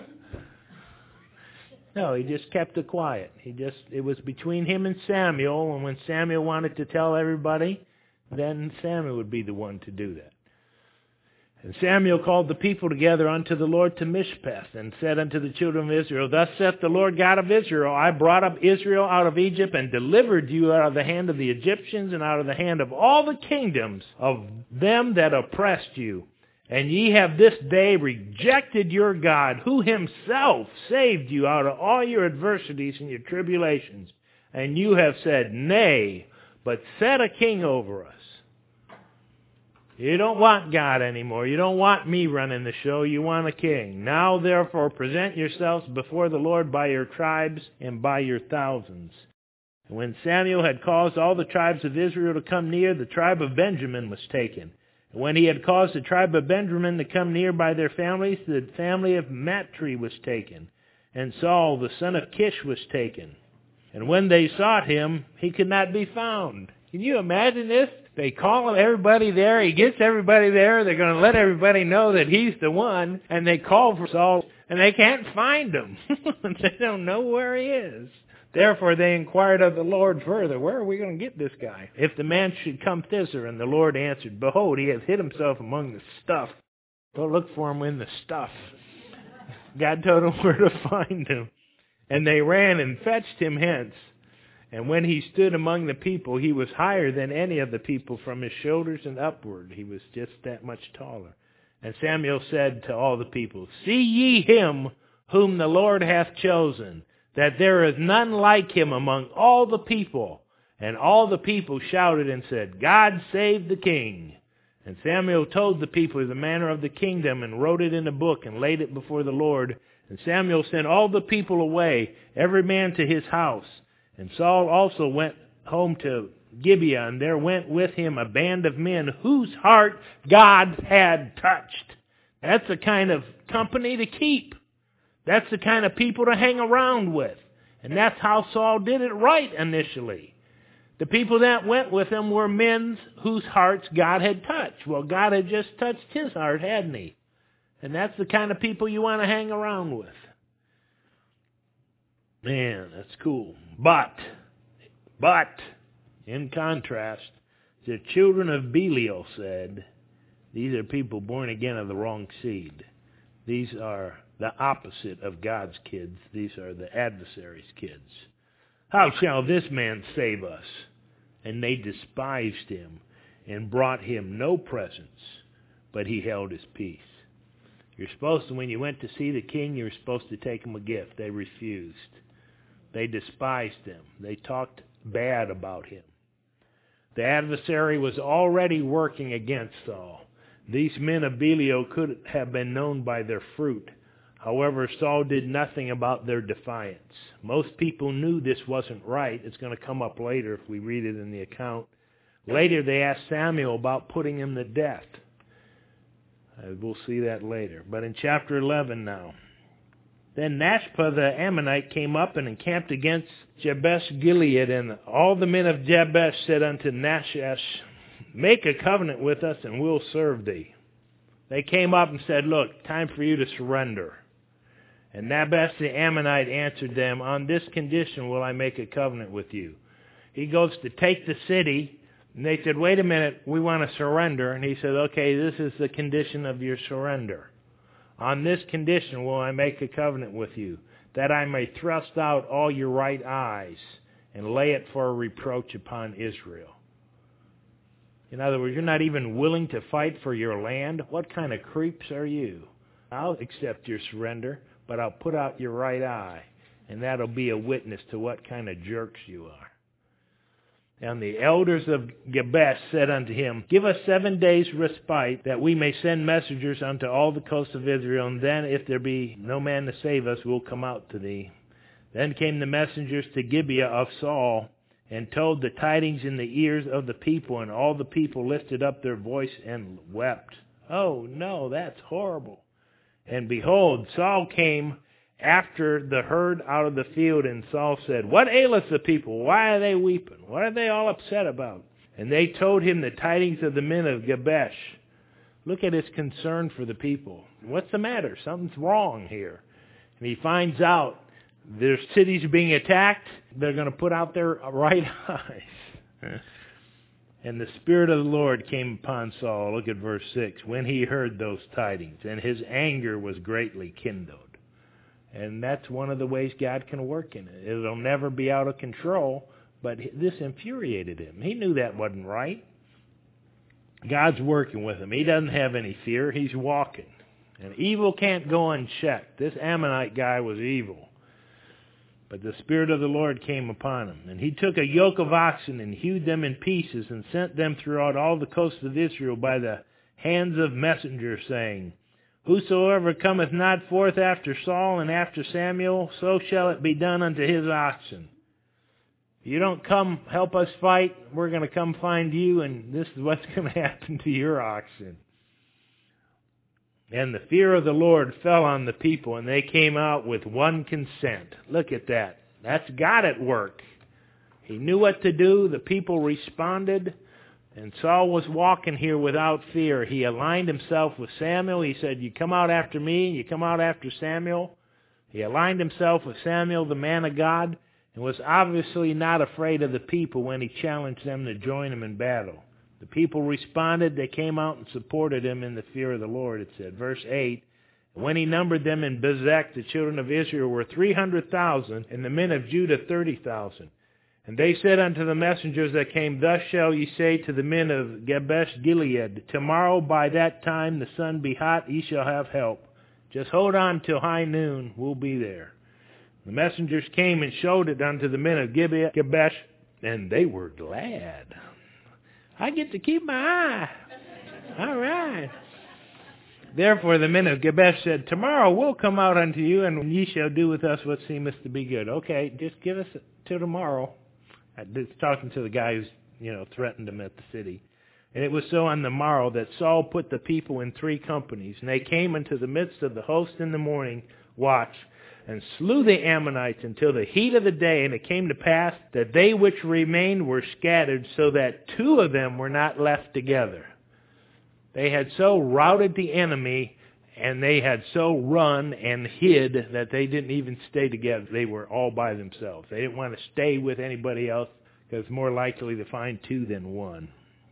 No, he just kept it quiet. He just it was between him and Samuel, and when Samuel wanted to tell everybody, then Samuel would be the one to do that. And Samuel called the people together unto the Lord to Mishpeth, and said unto the children of Israel, thus saith the Lord God of Israel, I brought up Israel out of Egypt, and delivered you out of the hand of the Egyptians, and out of the hand of all the kingdoms of them that oppressed you. And ye have this day rejected your God, who himself saved you out of all your adversities and your tribulations. And you have said, nay, but set a king over us. You don't want God anymore. You don't want me running the show. You want a king. Now, therefore, present yourselves before the Lord by your tribes and by your thousands. And when Samuel had caused all the tribes of Israel to come near, the tribe of Benjamin was taken. And when he had caused the tribe of Benjamin to come near by their families, the family of Matri was taken. And Saul, the son of Kish, was taken. And when they sought him, he could not be found. Can you imagine this? They call everybody there. He gets everybody there. They're going to let everybody know that he's the one. And they call for Saul, and they can't find him. They don't know where he is. Therefore they inquired of the Lord further, where are we going to get this guy? If the man should come thither. And the Lord answered, behold, he has hid himself among the stuff. Go look for him in the stuff. God told them where to find him. And they ran and fetched him hence. And when he stood among the people, he was higher than any of the people from his shoulders and upward. He was just that much taller. And Samuel said to all the people, see ye him whom the Lord hath chosen, that there is none like him among all the people. And all the people shouted and said, God save the king. And Samuel told the people the manner of the kingdom, and wrote it in a book, and laid it before the Lord. And Samuel sent all the people away, every man to his house. And Saul also went home to Gibeah, and there went with him a band of men whose heart God had touched. That's the kind of company to keep. That's the kind of people to hang around with. And that's how Saul did it right initially. The people that went with him were men whose hearts God had touched. Well, God had just touched his heart, hadn't he? And that's the kind of people you want to hang around with. Man, that's cool. But, but, in contrast, the children of Belial said, these are people born again of the wrong seed. These are the opposite of God's kids. These are the adversary's kids. How shall this man save us? And they despised him and brought him no presents, but he held his peace. You're supposed to, when you went to see the king, you were supposed to take him a gift. They refused. They despised him. They talked bad about him. The adversary was already working against Saul. These men of Belial could have been known by their fruit. However, Saul did nothing about their defiance. Most people knew this wasn't right. It's going to come up later if we read it in the account. Later, they asked Samuel about putting him to death. Uh, we'll see that later. But in chapter eleven now. Then Nashpa the Ammonite came up and encamped against Jabesh Gilead, and all the men of Jabesh said unto Nahash, make a covenant with us, and we'll serve thee. They came up and said, look, time for you to surrender. And Nahash the Ammonite answered them, on this condition will I make a covenant with you. He goes to take the city, and they said, wait a minute, we want to surrender. And he said, okay, this is the condition of your surrender. On this condition will I make a covenant with you, that I may thrust out all your right eyes and lay it for a reproach upon Israel. In other words, you're not even willing to fight for your land? What kind of creeps are you? I'll accept your surrender, but I'll put out your right eye, and that'll be a witness to what kind of jerks you are. And the elders of Jabesh said unto him, give us seven days' respite, that we may send messengers unto all the coasts of Israel, and then if there be no man to save us, we'll come out to thee. Then came the messengers to Gibeah of Saul, and told the tidings in the ears of the people, and all the people lifted up their voice and wept. Oh, no, that's horrible. And behold, Saul came after the herd out of the field, and Saul said, what aileth the people? Why are they weeping? What are they all upset about? And they told him the tidings of the men of Jabesh. Look at his concern for the people. What's the matter? Something's wrong here. And he finds out their cities being attacked. They're going to put out their right eyes. And the Spirit of the Lord came upon Saul. Look at verse six. When he heard those tidings, and his anger was greatly kindled. And that's one of the ways God can work in it. It'll never be out of control, but this infuriated him. He knew that wasn't right. God's working with him. He doesn't have any fear. He's walking. And evil can't go unchecked. This Ammonite guy was evil. But the Spirit of the Lord came upon him. And he took a yoke of oxen and hewed them in pieces and sent them throughout all the coasts of Israel by the hands of messengers, saying, whosoever cometh not forth after Saul and after Samuel, so shall it be done unto his oxen. If you don't come help us fight, we're going to come find you, and this is what's going to happen to your oxen. And the fear of the Lord fell on the people, and they came out with one consent. Look at that. That's God at work. He knew what to do. The people responded. And Saul was walking here without fear. He aligned himself with Samuel. He said, you come out after me, you come out after Samuel. He aligned himself with Samuel, the man of God, and was obviously not afraid of the people when he challenged them to join him in battle. The people responded. They came out and supported him in the fear of the Lord, it said. Verse eight, when he numbered them in Bezek, the children of Israel were three hundred thousand, and the men of Judah thirty thousand. And they said unto the messengers that came, thus shall ye say to the men of Jabesh Gilead, tomorrow by that time the sun be hot, ye shall have help. Just hold on till high noon, we'll be there. The messengers came and showed it unto the men of Gibeah, Jabesh, and they were glad. I get to keep my eye. All right. Therefore the men of Gibeah said, tomorrow we'll come out unto you, and ye shall do with us what seemeth to be good. Okay, just give us till tomorrow. It's talking to the guy who's, you know, threatened him at the city. And it was so on the morrow that Saul put the people in three companies, and they came into the midst of the host in the morning watch, and slew the Ammonites until the heat of the day. And it came to pass that they which remained were scattered, so that two of them were not left together. They had so routed the enemy, and they had so run and hid that they didn't even stay together. They were all by themselves. They didn't want to stay with anybody else, because it's more likely to find two than one.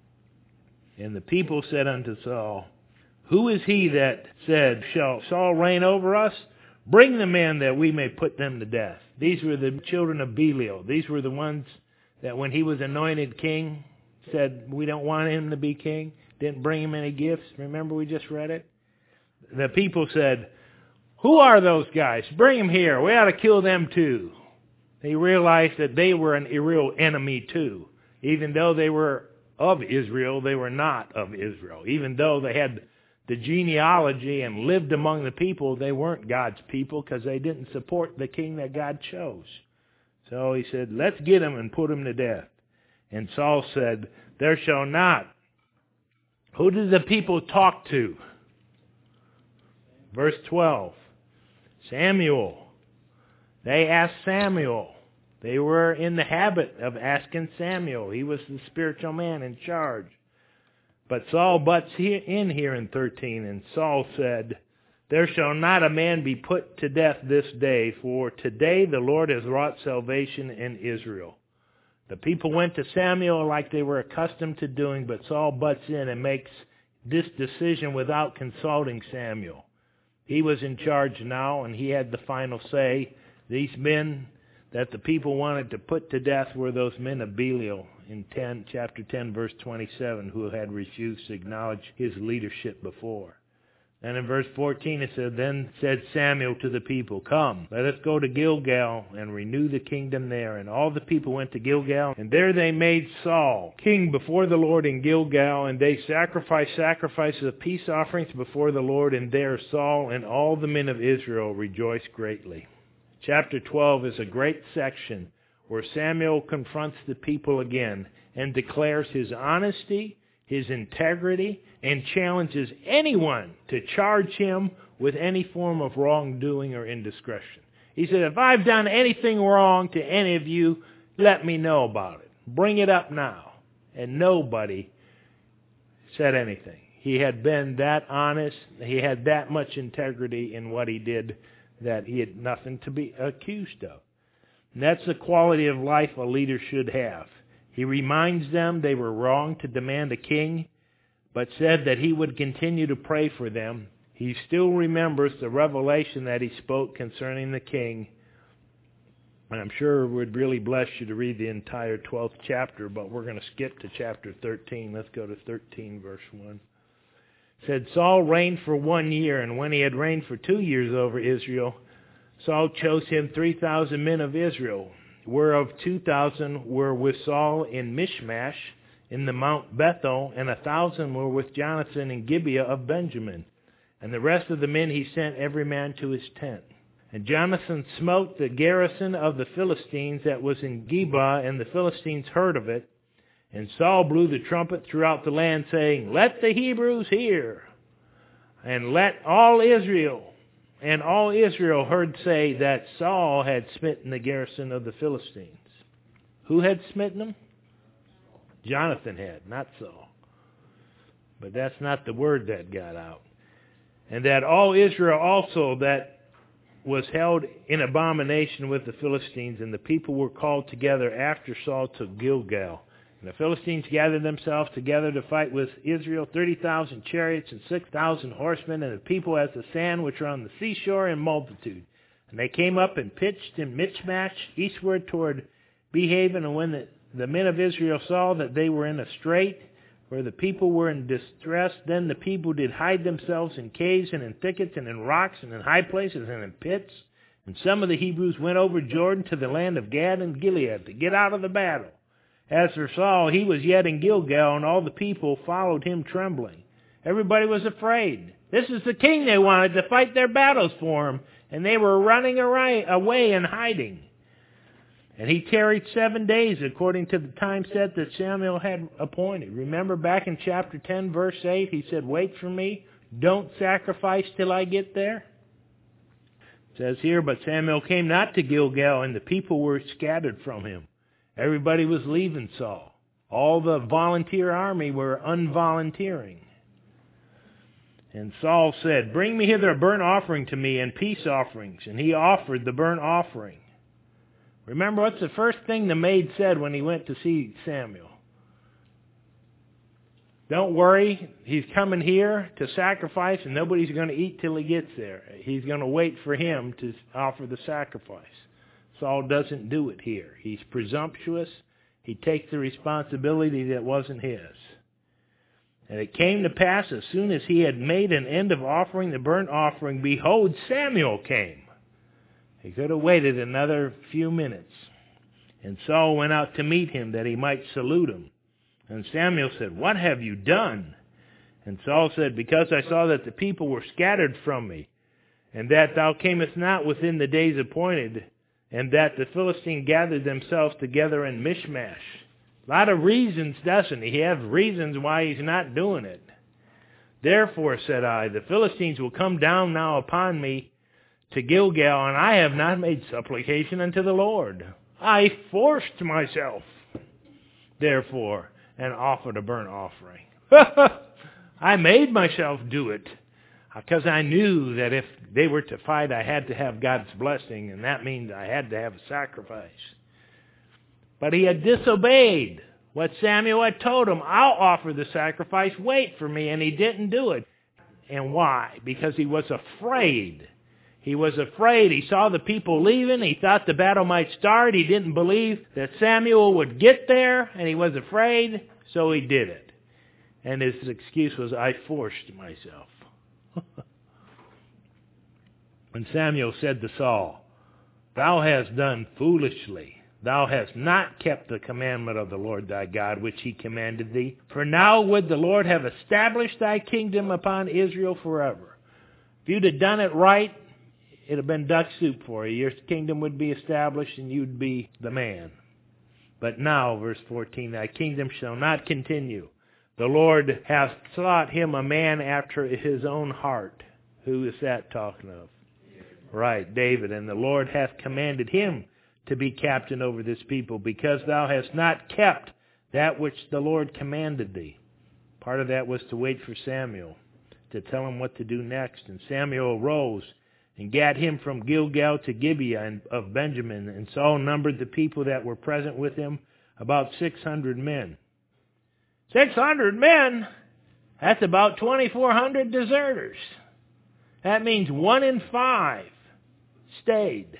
And the people said unto Saul, who is he that said, shall Saul reign over us? Bring the men that we may put them to death. These were the children of Belial. These were the ones that when he was anointed king, said, we don't want him to be king. Didn't bring him any gifts. Remember we just read it? The people said, who are those guys? Bring them here. We ought to kill them too. They realized that they were an real enemy too. Even though they were of Israel, they were not of Israel. Even though they had the genealogy and lived among the people, they weren't God's people, because they didn't support the king that God chose. So he said, let's get him and put him to death. And Saul said, there shall not. Who did the people talk to? Verse twelve. Samuel. They asked Samuel. They were in the habit of asking Samuel. He was the spiritual man in charge. But Saul butts in here in thirteen, and Saul said, there shall not a man be put to death this day, for today the Lord has wrought salvation in Israel. The people went to Samuel like they were accustomed to doing, but Saul butts in and makes this decision without consulting Samuel. He was in charge now, and he had the final say. These men that the people wanted to put to death were those men of Belial in ten, chapter ten, verse twenty-seven, who had refused to acknowledge his leadership before. And in verse fourteen it said, then said Samuel to the people, come, let us go to Gilgal and renew the kingdom there. And all the people went to Gilgal, and there they made Saul king before the Lord in Gilgal, and they sacrificed sacrifices of peace offerings before the Lord, and there Saul and all the men of Israel rejoiced greatly. Chapter twelve is a great section where Samuel confronts the people again and declares his honesty, his integrity, and challenges anyone to charge him with any form of wrongdoing or indiscretion. He said, if I've done anything wrong to any of you, let me know about it. Bring it up now. And nobody said anything. He had been that honest. He had that much integrity in what he did that he had nothing to be accused of. And that's the quality of life a leader should have. He reminds them they were wrong to demand a king, but said that he would continue to pray for them. He still remembers the revelation that he spoke concerning the king. And I'm sure it would really bless you to read the entire twelfth chapter, but we're going to skip to chapter thirteen. Let's go to thirteen, verse one. It said, Saul reigned for one year, and when he had reigned for two years over Israel, Saul chose him three thousand men of Israel, whereof two thousand were with Saul in Michmash, in the Mount Bethel, and a thousand were with Jonathan in Gibeah of Benjamin. And the rest of the men he sent every man to his tent. And Jonathan smote the garrison of the Philistines that was in Geba, and the Philistines heard of it. And Saul blew the trumpet throughout the land, saying, let the Hebrews hear, and let all Israel. And all Israel heard say that Saul had smitten the garrison of the Philistines. Who had smitten them? Jonathan had, not Saul. But that's not the word that got out. And that all Israel also that was held in abomination with the Philistines, and the people were called together after Saul took Gilgal. And the Philistines gathered themselves together to fight with Israel, thirty thousand chariots and six thousand horsemen, and the people as the sand which are on the seashore in multitude. And they came up and pitched in Michmash eastward toward Behaven. And when the, the men of Israel saw that they were in a strait, where the people were in distress, then the people did hide themselves in caves and in thickets and in rocks and in high places and in pits. And some of the Hebrews went over Jordan to the land of Gad and Gilead to get out of the battle. As for Saul, he was yet in Gilgal, and all the people followed him trembling. Everybody was afraid. This is the king they wanted to fight their battles for him, and they were running away and hiding. And he tarried seven days according to the time set that Samuel had appointed. Remember back in chapter ten, verse eight, he said, wait for me, don't sacrifice till I get there. It says here, but Samuel came not to Gilgal, and the people were scattered from him. Everybody was leaving Saul. All the volunteer army were unvolunteering. And Saul said, bring me hither a burnt offering to me and peace offerings. And he offered the burnt offering. Remember, what's the first thing the maid said when he went to see Samuel? Don't worry, he's coming here to sacrifice, and nobody's going to eat till he gets there. He's going to wait for him to offer the sacrifice. Saul doesn't do it here. He's presumptuous. He takes the responsibility that wasn't his. And it came to pass, as soon as he had made an end of offering the burnt offering, behold, Samuel came. He could have waited another few minutes. And Saul went out to meet him, that he might salute him. And Samuel said, what have you done? And Saul said, because I saw that the people were scattered from me, and that thou camest not within the days appointed, and that the Philistines gathered themselves together in Michmash. A lot of reasons, doesn't he? He has reasons why he's not doing it. Therefore, said I, the Philistines will come down now upon me to Gilgal, and I have not made supplication unto the Lord. I forced myself, therefore, and offered a burnt offering. I made myself do it, because I knew that if they were to fight, I had to have God's blessing, and that means I had to have a sacrifice. But he had disobeyed what Samuel had told him. I'll offer the sacrifice, wait for me, and he didn't do it. And why? Because he was afraid. He was afraid. He saw the people leaving. He thought the battle might start. He didn't believe that Samuel would get there, and he was afraid, so he did it. And his excuse was, I forced myself. When Samuel said to Saul, thou hast done foolishly. Thou hast not kept the commandment of the Lord thy God, which he commanded thee. For now would the Lord have established thy kingdom upon Israel forever. If you'd have done it right, it would have been duck soup for you. Your kingdom would be established and you'd be the man. But now, verse fourteen, thy kingdom shall not continue. The Lord hath sought him a man after his own heart. Who is that talking of? Right, David. And the Lord hath commanded him to be captain over this people, because thou hast not kept that which the Lord commanded thee. Part of that was to wait for Samuel, to tell him what to do next. And Samuel arose and gat him from Gilgal to Gibeah of Benjamin. And Saul numbered the people that were present with him, about six hundred men. Six hundred men? That's about twenty-four hundred deserters. That means one in five stayed.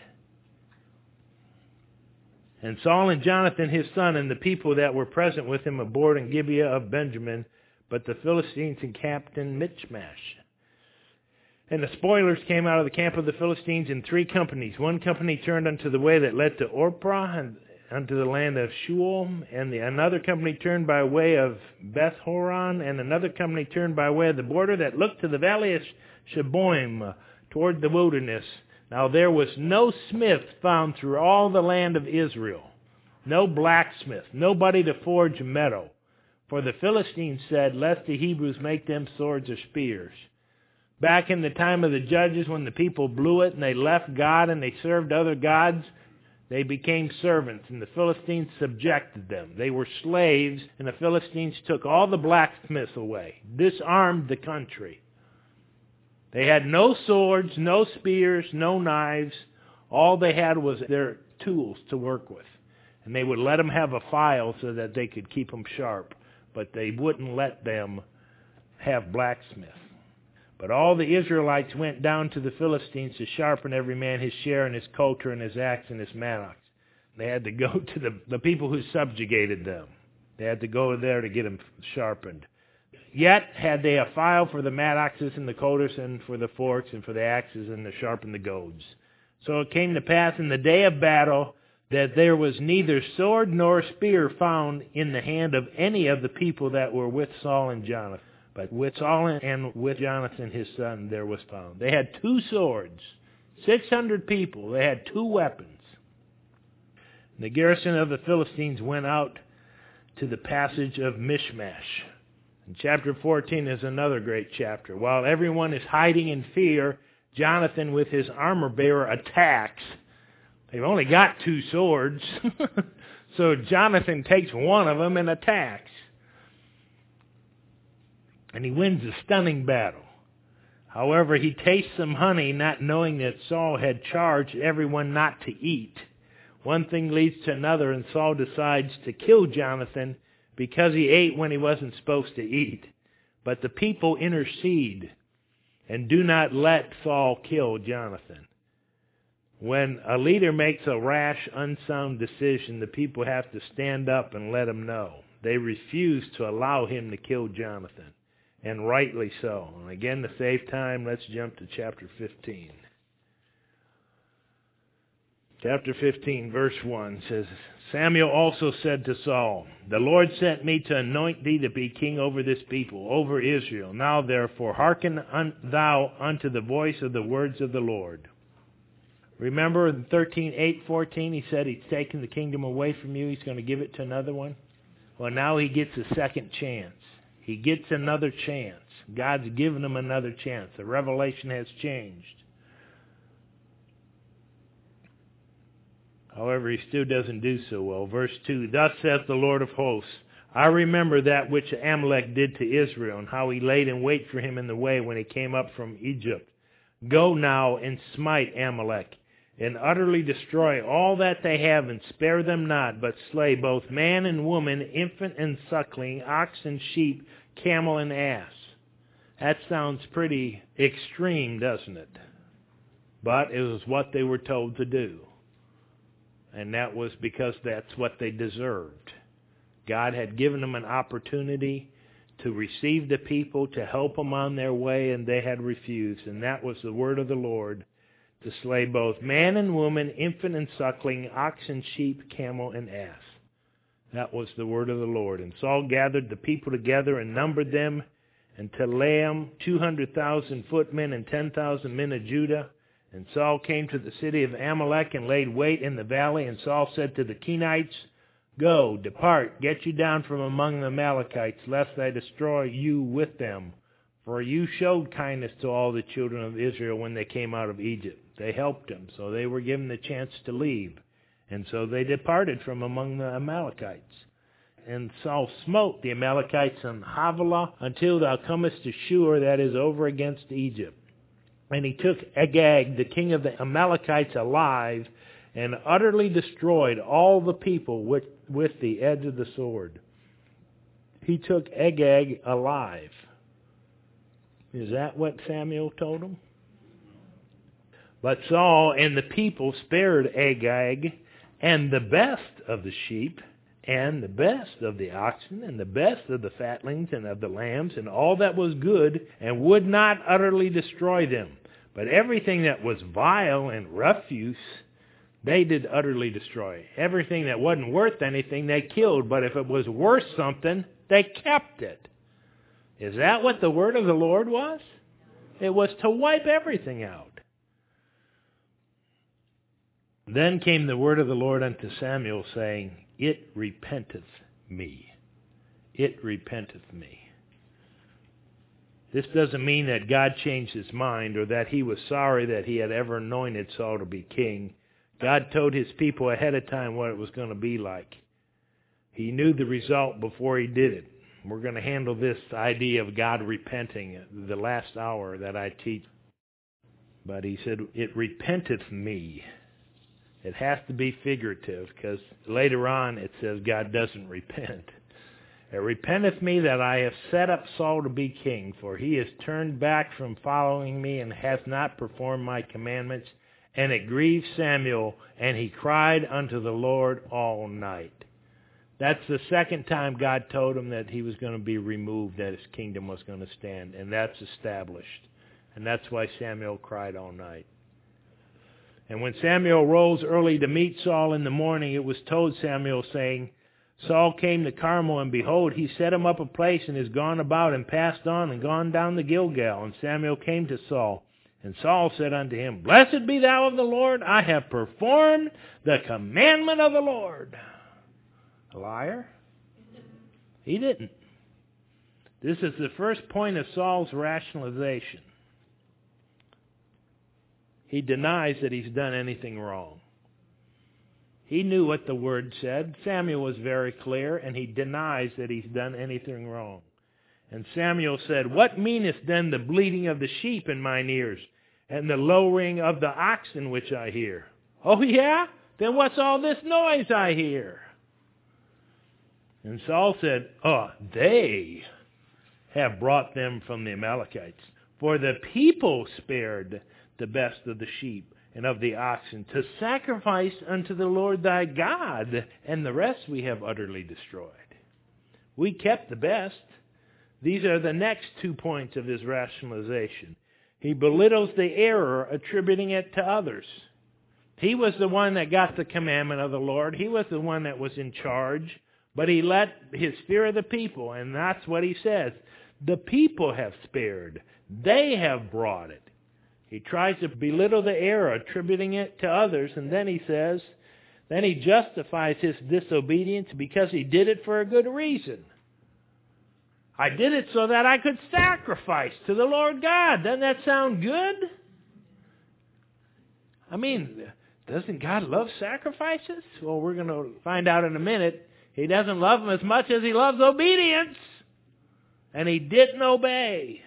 And Saul and Jonathan his son and the people that were present with him abode in Gibeah of Benjamin, but the Philistines encamped in Michmash. And the spoilers came out of the camp of the Philistines in three companies. One company turned unto the way that led to Orpah, and unto the land of Shual, and the, another company turned by way of Beth-horon, and another company turned by way of the border that looked to the valley of Sheboim, uh, toward the wilderness. Now there was no smith found through all the land of Israel, no blacksmith, nobody to forge metal. For the Philistines said, lest the Hebrews make them swords or spears. Back in the time of the judges, when the people blew it and they left God and they served other gods, they became servants, and the Philistines subjected them. They were slaves, and the Philistines took all the blacksmiths away, disarmed the country. They had no swords, no spears, no knives. All they had was their tools to work with. And they would let them have a file so that they could keep them sharp. But they wouldn't let them have blacksmiths. But all the Israelites went down to the Philistines to sharpen every man his share and his coulter and his axe and his mattock. They had to go to the, the people who subjugated them. They had to go there to get them sharpened. Yet had they a file for the mattocks and the coulters and for the forks and for the axes and to sharpen the goads. So it came to pass in the day of battle that there was neither sword nor spear found in the hand of any of the people that were with Saul and Jonathan. But with Saul and with Jonathan his son there was found. They had two swords, six hundred people. They had two weapons. The garrison of the Philistines went out to the passage of Michmash. And chapter fourteen is another great chapter. While everyone is hiding in fear, Jonathan with his armor-bearer attacks. They've only got two swords. So Jonathan takes one of them and attacks. And he wins a stunning battle. However, he tastes some honey, not knowing that Saul had charged everyone not to eat. One thing leads to another, and Saul decides to kill Jonathan because he ate when he wasn't supposed to eat. But the people intercede and do not let Saul kill Jonathan. When a leader makes a rash, unsound decision, the people have to stand up and let him know. They refuse to allow him to kill Jonathan, and rightly so. And again, to save time, let's jump to chapter fifteen. Chapter fifteen, verse one says, Samuel also said to Saul, The Lord sent me to anoint thee to be king over this people, over Israel. Now therefore hearken un- thou unto the voice of the words of the Lord. Remember in thirteen, eight, fourteen, he said he's taken the kingdom away from you. He's going to give it to another one. Well, now he gets a second chance. He gets another chance. God's given him another chance. The revelation has changed. However, he still doesn't do so well. Verse two, Thus saith the Lord of hosts, I remember that which Amalek did to Israel, and how he laid in wait for him in the way when he came up from Egypt. Go now and smite Amalek, and utterly destroy all that they have, and spare them not, but slay both man and woman, infant and suckling, ox and sheep, camel and ass. That sounds pretty extreme, doesn't it? But it was what they were told to do. And that was because that's what they deserved. God had given them an opportunity to receive the people, to help them on their way, and they had refused. And that was the word of the Lord, to slay both man and woman, infant and suckling, ox and sheep, camel and ass. That was the word of the Lord. And Saul gathered the people together and numbered them, and Telaim, two hundred thousand footmen and ten thousand men of Judah. And Saul came to the city of Amalek and laid wait in the valley. And Saul said to the Kenites, Go, depart, get you down from among the Amalekites, lest I destroy you with them. For you showed kindness to all the children of Israel when they came out of Egypt. They helped them, so they were given the chance to leave. And so they departed from among the Amalekites. And Saul smote the Amalekites in Havilah until thou comest to Shur, that is over against Egypt. And he took Agag, the king of the Amalekites, alive, and utterly destroyed all the people with, with the edge of the sword. He took Agag alive. Is that what Samuel told him? But Saul and the people spared Agag, and the best of the sheep, and the best of the oxen, and the best of the fatlings, and of the lambs, and all that was good, and would not utterly destroy them. But everything that was vile and refuse, they did utterly destroy. Everything that wasn't worth anything, they killed. But if it was worth something, they kept it. Is that what the word of the Lord was? It was to wipe everything out. Then came the word of the Lord unto Samuel, saying, It repenteth me. It repenteth me. This doesn't mean that God changed his mind or that he was sorry that he had ever anointed Saul to be king. God told his people ahead of time what it was going to be like. He knew the result before he did it. We're going to handle this idea of God repenting the last hour that I teach. But he said, It repenteth me. It has to be figurative because later on it says God doesn't repent. It repenteth me that I have set up Saul to be king, for he has turned back from following me and hath not performed my commandments. And it grieved Samuel, and he cried unto the Lord all night. That's the second time God told him that he was going to be removed, that his kingdom was going to stand, and that's established. And that's why Samuel cried all night. And when Samuel rose early to meet Saul in the morning, it was told Samuel, saying, Saul came to Carmel, and behold, he set him up a place, and is gone about, and passed on, and gone down to Gilgal. And Samuel came to Saul, and Saul said unto him, Blessed be thou of the Lord, I have performed the commandment of the Lord. A liar? He didn't. This is the first point of Saul's rationalization. He denies that he's done anything wrong. He knew what the word said. Samuel was very clear, and he denies that he's done anything wrong. And Samuel said, What meaneth then the bleating of the sheep in mine ears, and the lowing of the oxen which I hear? Oh, yeah? Then what's all this noise I hear? And Saul said, Oh, they have brought them from the Amalekites. For the people spared the best of the sheep and of the oxen to sacrifice unto the Lord thy God, and the rest we have utterly destroyed. We kept the best. These are the next two points of his rationalization. He belittles the error, attributing it to others. He was the one that got the commandment of the Lord. He was the one that was in charge. But he let his fear of the people, and that's what he says. The people have spared. They have brought it. He tries to belittle the error, attributing it to others, and then he says, then he justifies his disobedience because he did it for a good reason. I did it so that I could sacrifice to the Lord God. Doesn't that sound good? I mean, doesn't God love sacrifices? Well, we're going to find out in a minute. He doesn't love them as much as he loves obedience. And he didn't obey.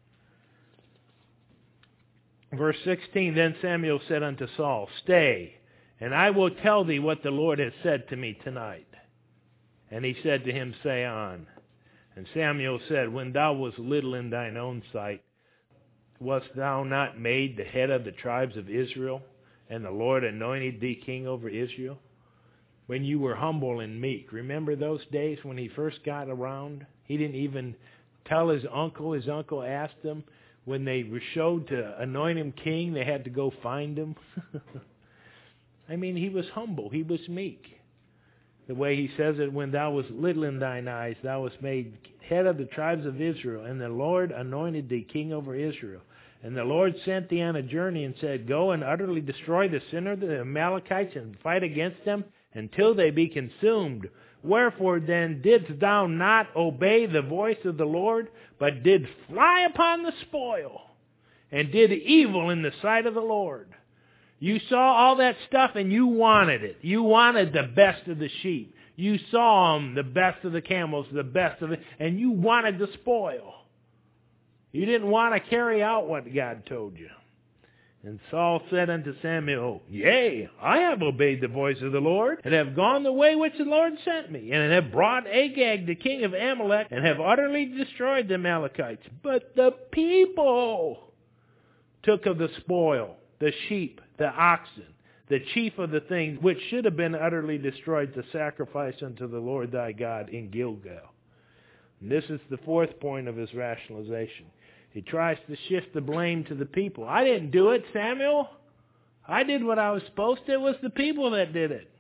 Verse sixteen, Then Samuel said unto Saul, Stay, and I will tell thee what the Lord has said to me tonight. And he said to him, Say on. And Samuel said, When thou wast little in thine own sight, wast thou not made the head of the tribes of Israel, and the Lord anointed thee king over Israel? When you were humble and meek. Remember those days when he first got around? He didn't even tell his uncle. His uncle asked him, when they were showed to anoint him king, they had to go find him. I mean, he was humble. He was meek. The way he says it, when thou wast little in thine eyes, thou wast made head of the tribes of Israel, and the Lord anointed thee king over Israel. And the Lord sent thee on a journey and said, Go and utterly destroy the sinner, the Amalekites, and fight against them until they be consumed. Wherefore then didst thou not obey the voice of the Lord, but did fly upon the spoil, and did evil in the sight of the Lord? You saw all that stuff and you wanted it. You wanted the best of the sheep. You saw them, the best of the camels, the best of it, and you wanted the spoil. You didn't want to carry out what God told you. And Saul said unto Samuel, Yea, I have obeyed the voice of the Lord, and have gone the way which the Lord sent me, and have brought Agag the king of Amalek, and have utterly destroyed the Amalekites. But the people took of the spoil, the sheep, the oxen, the chief of the things which should have been utterly destroyed, to sacrifice unto the Lord thy God in Gilgal. And this is the fourth point of his rationalization. He tries to shift the blame to the people. I didn't do it, Samuel. I did what I was supposed to. It was the people that did it.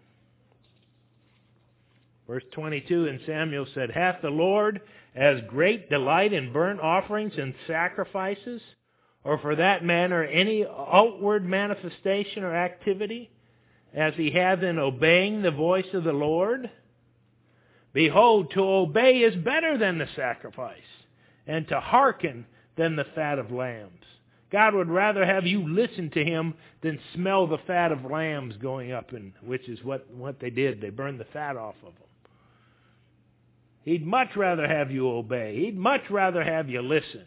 Verse twenty-two, And Samuel said, Hath the Lord as great delight in burnt offerings and sacrifices, or for that matter any outward manifestation or activity, as he hath in obeying the voice of the Lord? Behold, to obey is better than the sacrifice, and to hearken than the fat of lambs. God would rather have you listen to him than smell the fat of lambs going up, and which is what, what they did. They burned the fat off of them. He'd much rather have you obey. He'd much rather have you listen.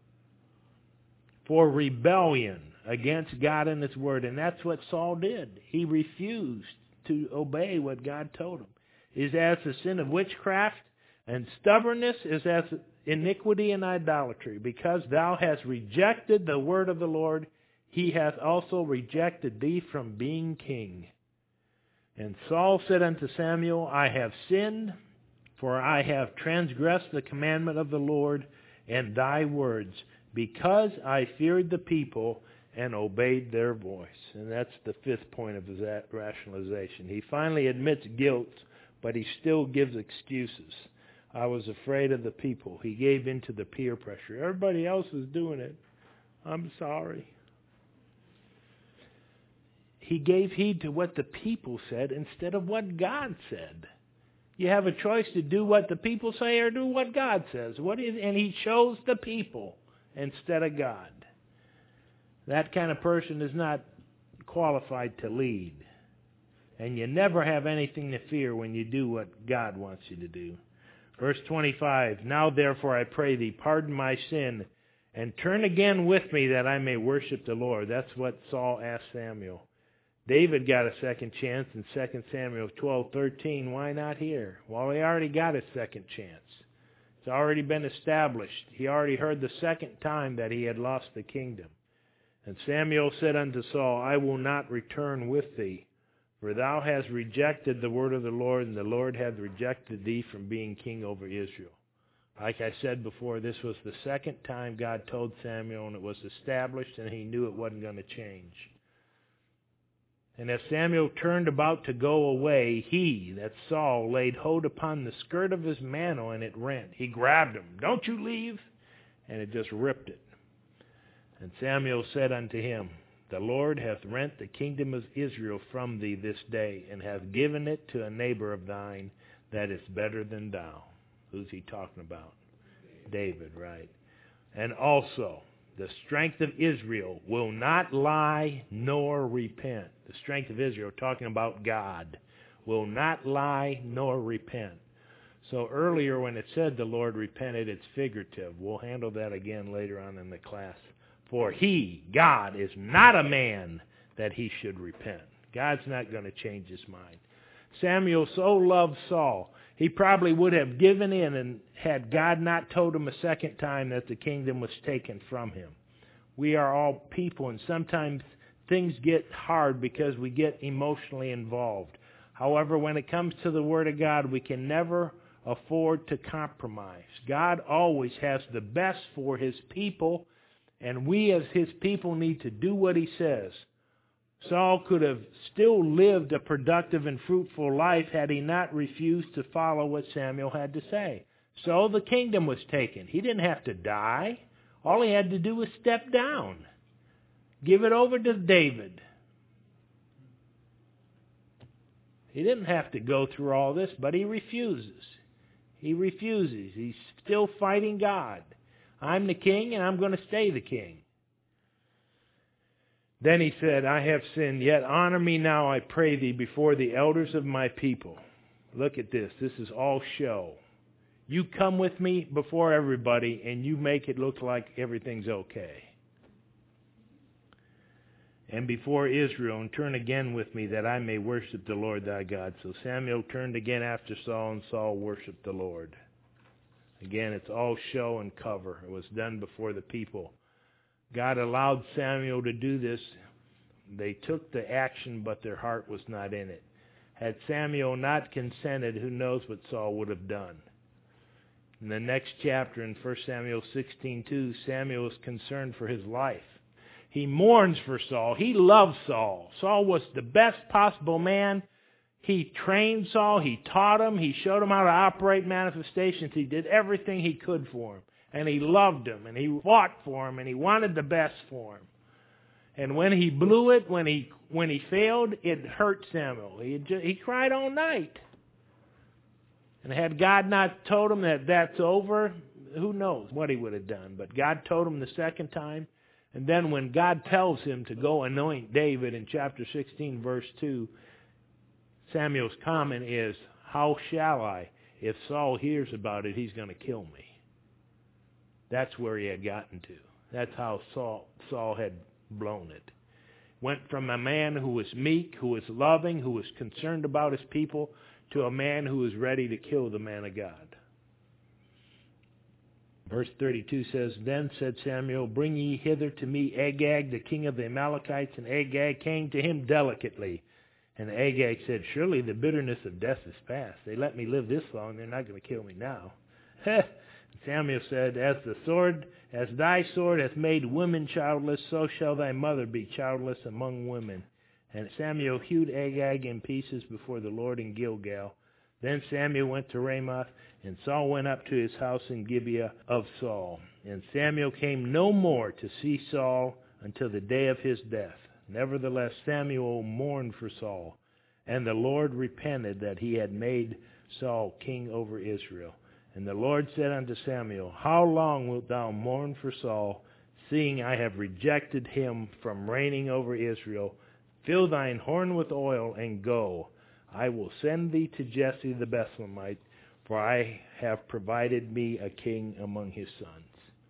For rebellion against God and his word. And that's what Saul did. He refused to obey what God told him. Is as the sin of witchcraft, and stubbornness is as iniquity and idolatry. Because thou hast rejected the word of the Lord, he hath also rejected thee from being king. And Saul said unto Samuel, I have sinned, for I have transgressed the commandment of the Lord and thy words, because I feared the people and obeyed their voice. And that's the fifth point of his rationalization. He finally admits guilt but he still gives excuses. I was afraid of the people. He gave in to the peer pressure. Everybody else is doing it. I'm sorry. He gave heed to what the people said instead of what God said. You have a choice to do what the people say or do what God says. What is, and he chose the people instead of God. That kind of person is not qualified to lead. And you never have anything to fear when you do what God wants you to do. Verse twenty-five, now therefore I pray thee, pardon my sin, and turn again with me that I may worship the Lord. That's what Saul asked Samuel. David got a second chance in Second Samuel twelve thirteen. Why not here? Well, he already got his second chance. It's already been established. He already heard the second time that he had lost the kingdom. And Samuel said unto Saul, I will not return with thee, for thou hast rejected the word of the Lord, and the Lord hath rejected thee from being king over Israel. Like I said before, this was the second time God told Samuel, and it was established, and he knew it wasn't going to change. And as Samuel turned about to go away, he, that Saul, laid hold upon the skirt of his mantle, and it rent. He grabbed him. Don't you leave? And it just ripped it. And Samuel said unto him, the Lord hath rent the kingdom of Israel from thee this day, and hath given it to a neighbor of thine that is better than thou. Who's he talking about? David, right. And also, the strength of Israel will not lie nor repent. The strength of Israel, talking about God, will not lie nor repent. So earlier when it said the Lord repented, it's figurative. We'll handle that again later on in the class. For he, God, is not a man that he should repent. God's not going to change his mind. Samuel so loved Saul, he probably would have given in and had God not told him a second time that the kingdom was taken from him. We are all people, and sometimes things get hard because we get emotionally involved. However, when it comes to the Word of God, we can never afford to compromise. God always has the best for his people, and we as his people need to do what he says. Saul could have still lived a productive and fruitful life had he not refused to follow what Samuel had to say. So the kingdom was taken. He didn't have to die. All he had to do was step down. Give it over to David. He didn't have to go through all this, but he refuses. He refuses. He's still fighting God. I'm the king, and I'm going to stay the king. Then he said, I have sinned, yet honor me now, I pray thee, before the elders of my people. Look at this. This is all show. You come with me before everybody, and you make it look like everything's okay. And before Israel, and turn again with me, that I may worship the Lord thy God. So Samuel turned again after Saul, and Saul worshiped the Lord. Again, it's all show and cover. It was done before the people. God allowed Samuel to do this. They took the action, but their heart was not in it. Had Samuel not consented, who knows what Saul would have done. In the next chapter, in First Samuel sixteen two, Samuel is concerned for his life. He mourns for Saul. He loves Saul. Saul was the best possible man. He trained Saul. He taught him. He showed him how to operate manifestations. He did everything he could for him. And he loved him, and he fought for him, and he wanted the best for him. And when he blew it, when he when he failed, it hurt Samuel. He just, he cried all night. And had God not told him that that's over, who knows what he would have done. But God told him the second time. And then when God tells him to go anoint David in chapter sixteen, verse two, Samuel's comment is, how shall I? If Saul hears about it, he's going to kill me. That's where he had gotten to. That's how Saul, Saul had blown it. Went from a man who was meek, who was loving, who was concerned about his people, to a man who was ready to kill the man of God. Verse thirty-two says, Then said Samuel, Bring ye hither to me Agag, the king of the Amalekites. And Agag came to him delicately. And Agag said, Surely the bitterness of death is past. They let me live this long, they're not going to kill me now. Samuel said, As the sword, as thy sword hath made women childless, so shall thy mother be childless among women. And Samuel hewed Agag in pieces before the Lord in Gilgal. Then Samuel went to Ramoth, and Saul went up to his house in Gibeah of Saul. And Samuel came no more to see Saul until the day of his death. Nevertheless, Samuel mourned for Saul, and the Lord repented that he had made Saul king over Israel. And the Lord said unto Samuel, How long wilt thou mourn for Saul, seeing I have rejected him from reigning over Israel? Fill thine horn with oil, and go. I will send thee to Jesse the Bethlehemite, for I have provided me a king among his sons.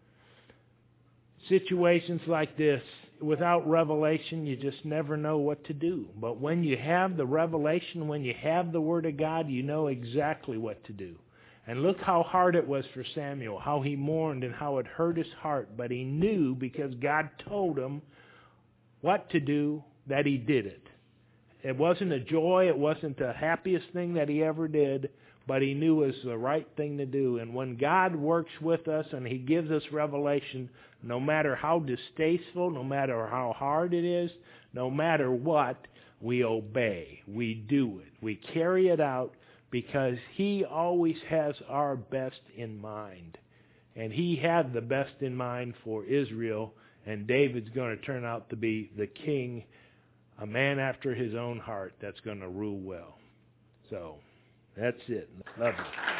Situations like this, without revelation, you just never know what to do. But when you have the revelation, when you have the Word of God, you know exactly what to do. And look how hard it was for Samuel, how he mourned and how it hurt his heart. But he knew, because God told him what to do, that he did it. It wasn't a joy, it wasn't the happiest thing that he ever did, but he knew it was the right thing to do. And when God works with us and he gives us revelation, no matter how distasteful, no matter how hard it is, no matter what, we obey. We do it. We carry it out because he always has our best in mind. And he had the best in mind for Israel, and David's going to turn out to be the king, a man after his own heart that's going to rule well. So, that's it. Love you.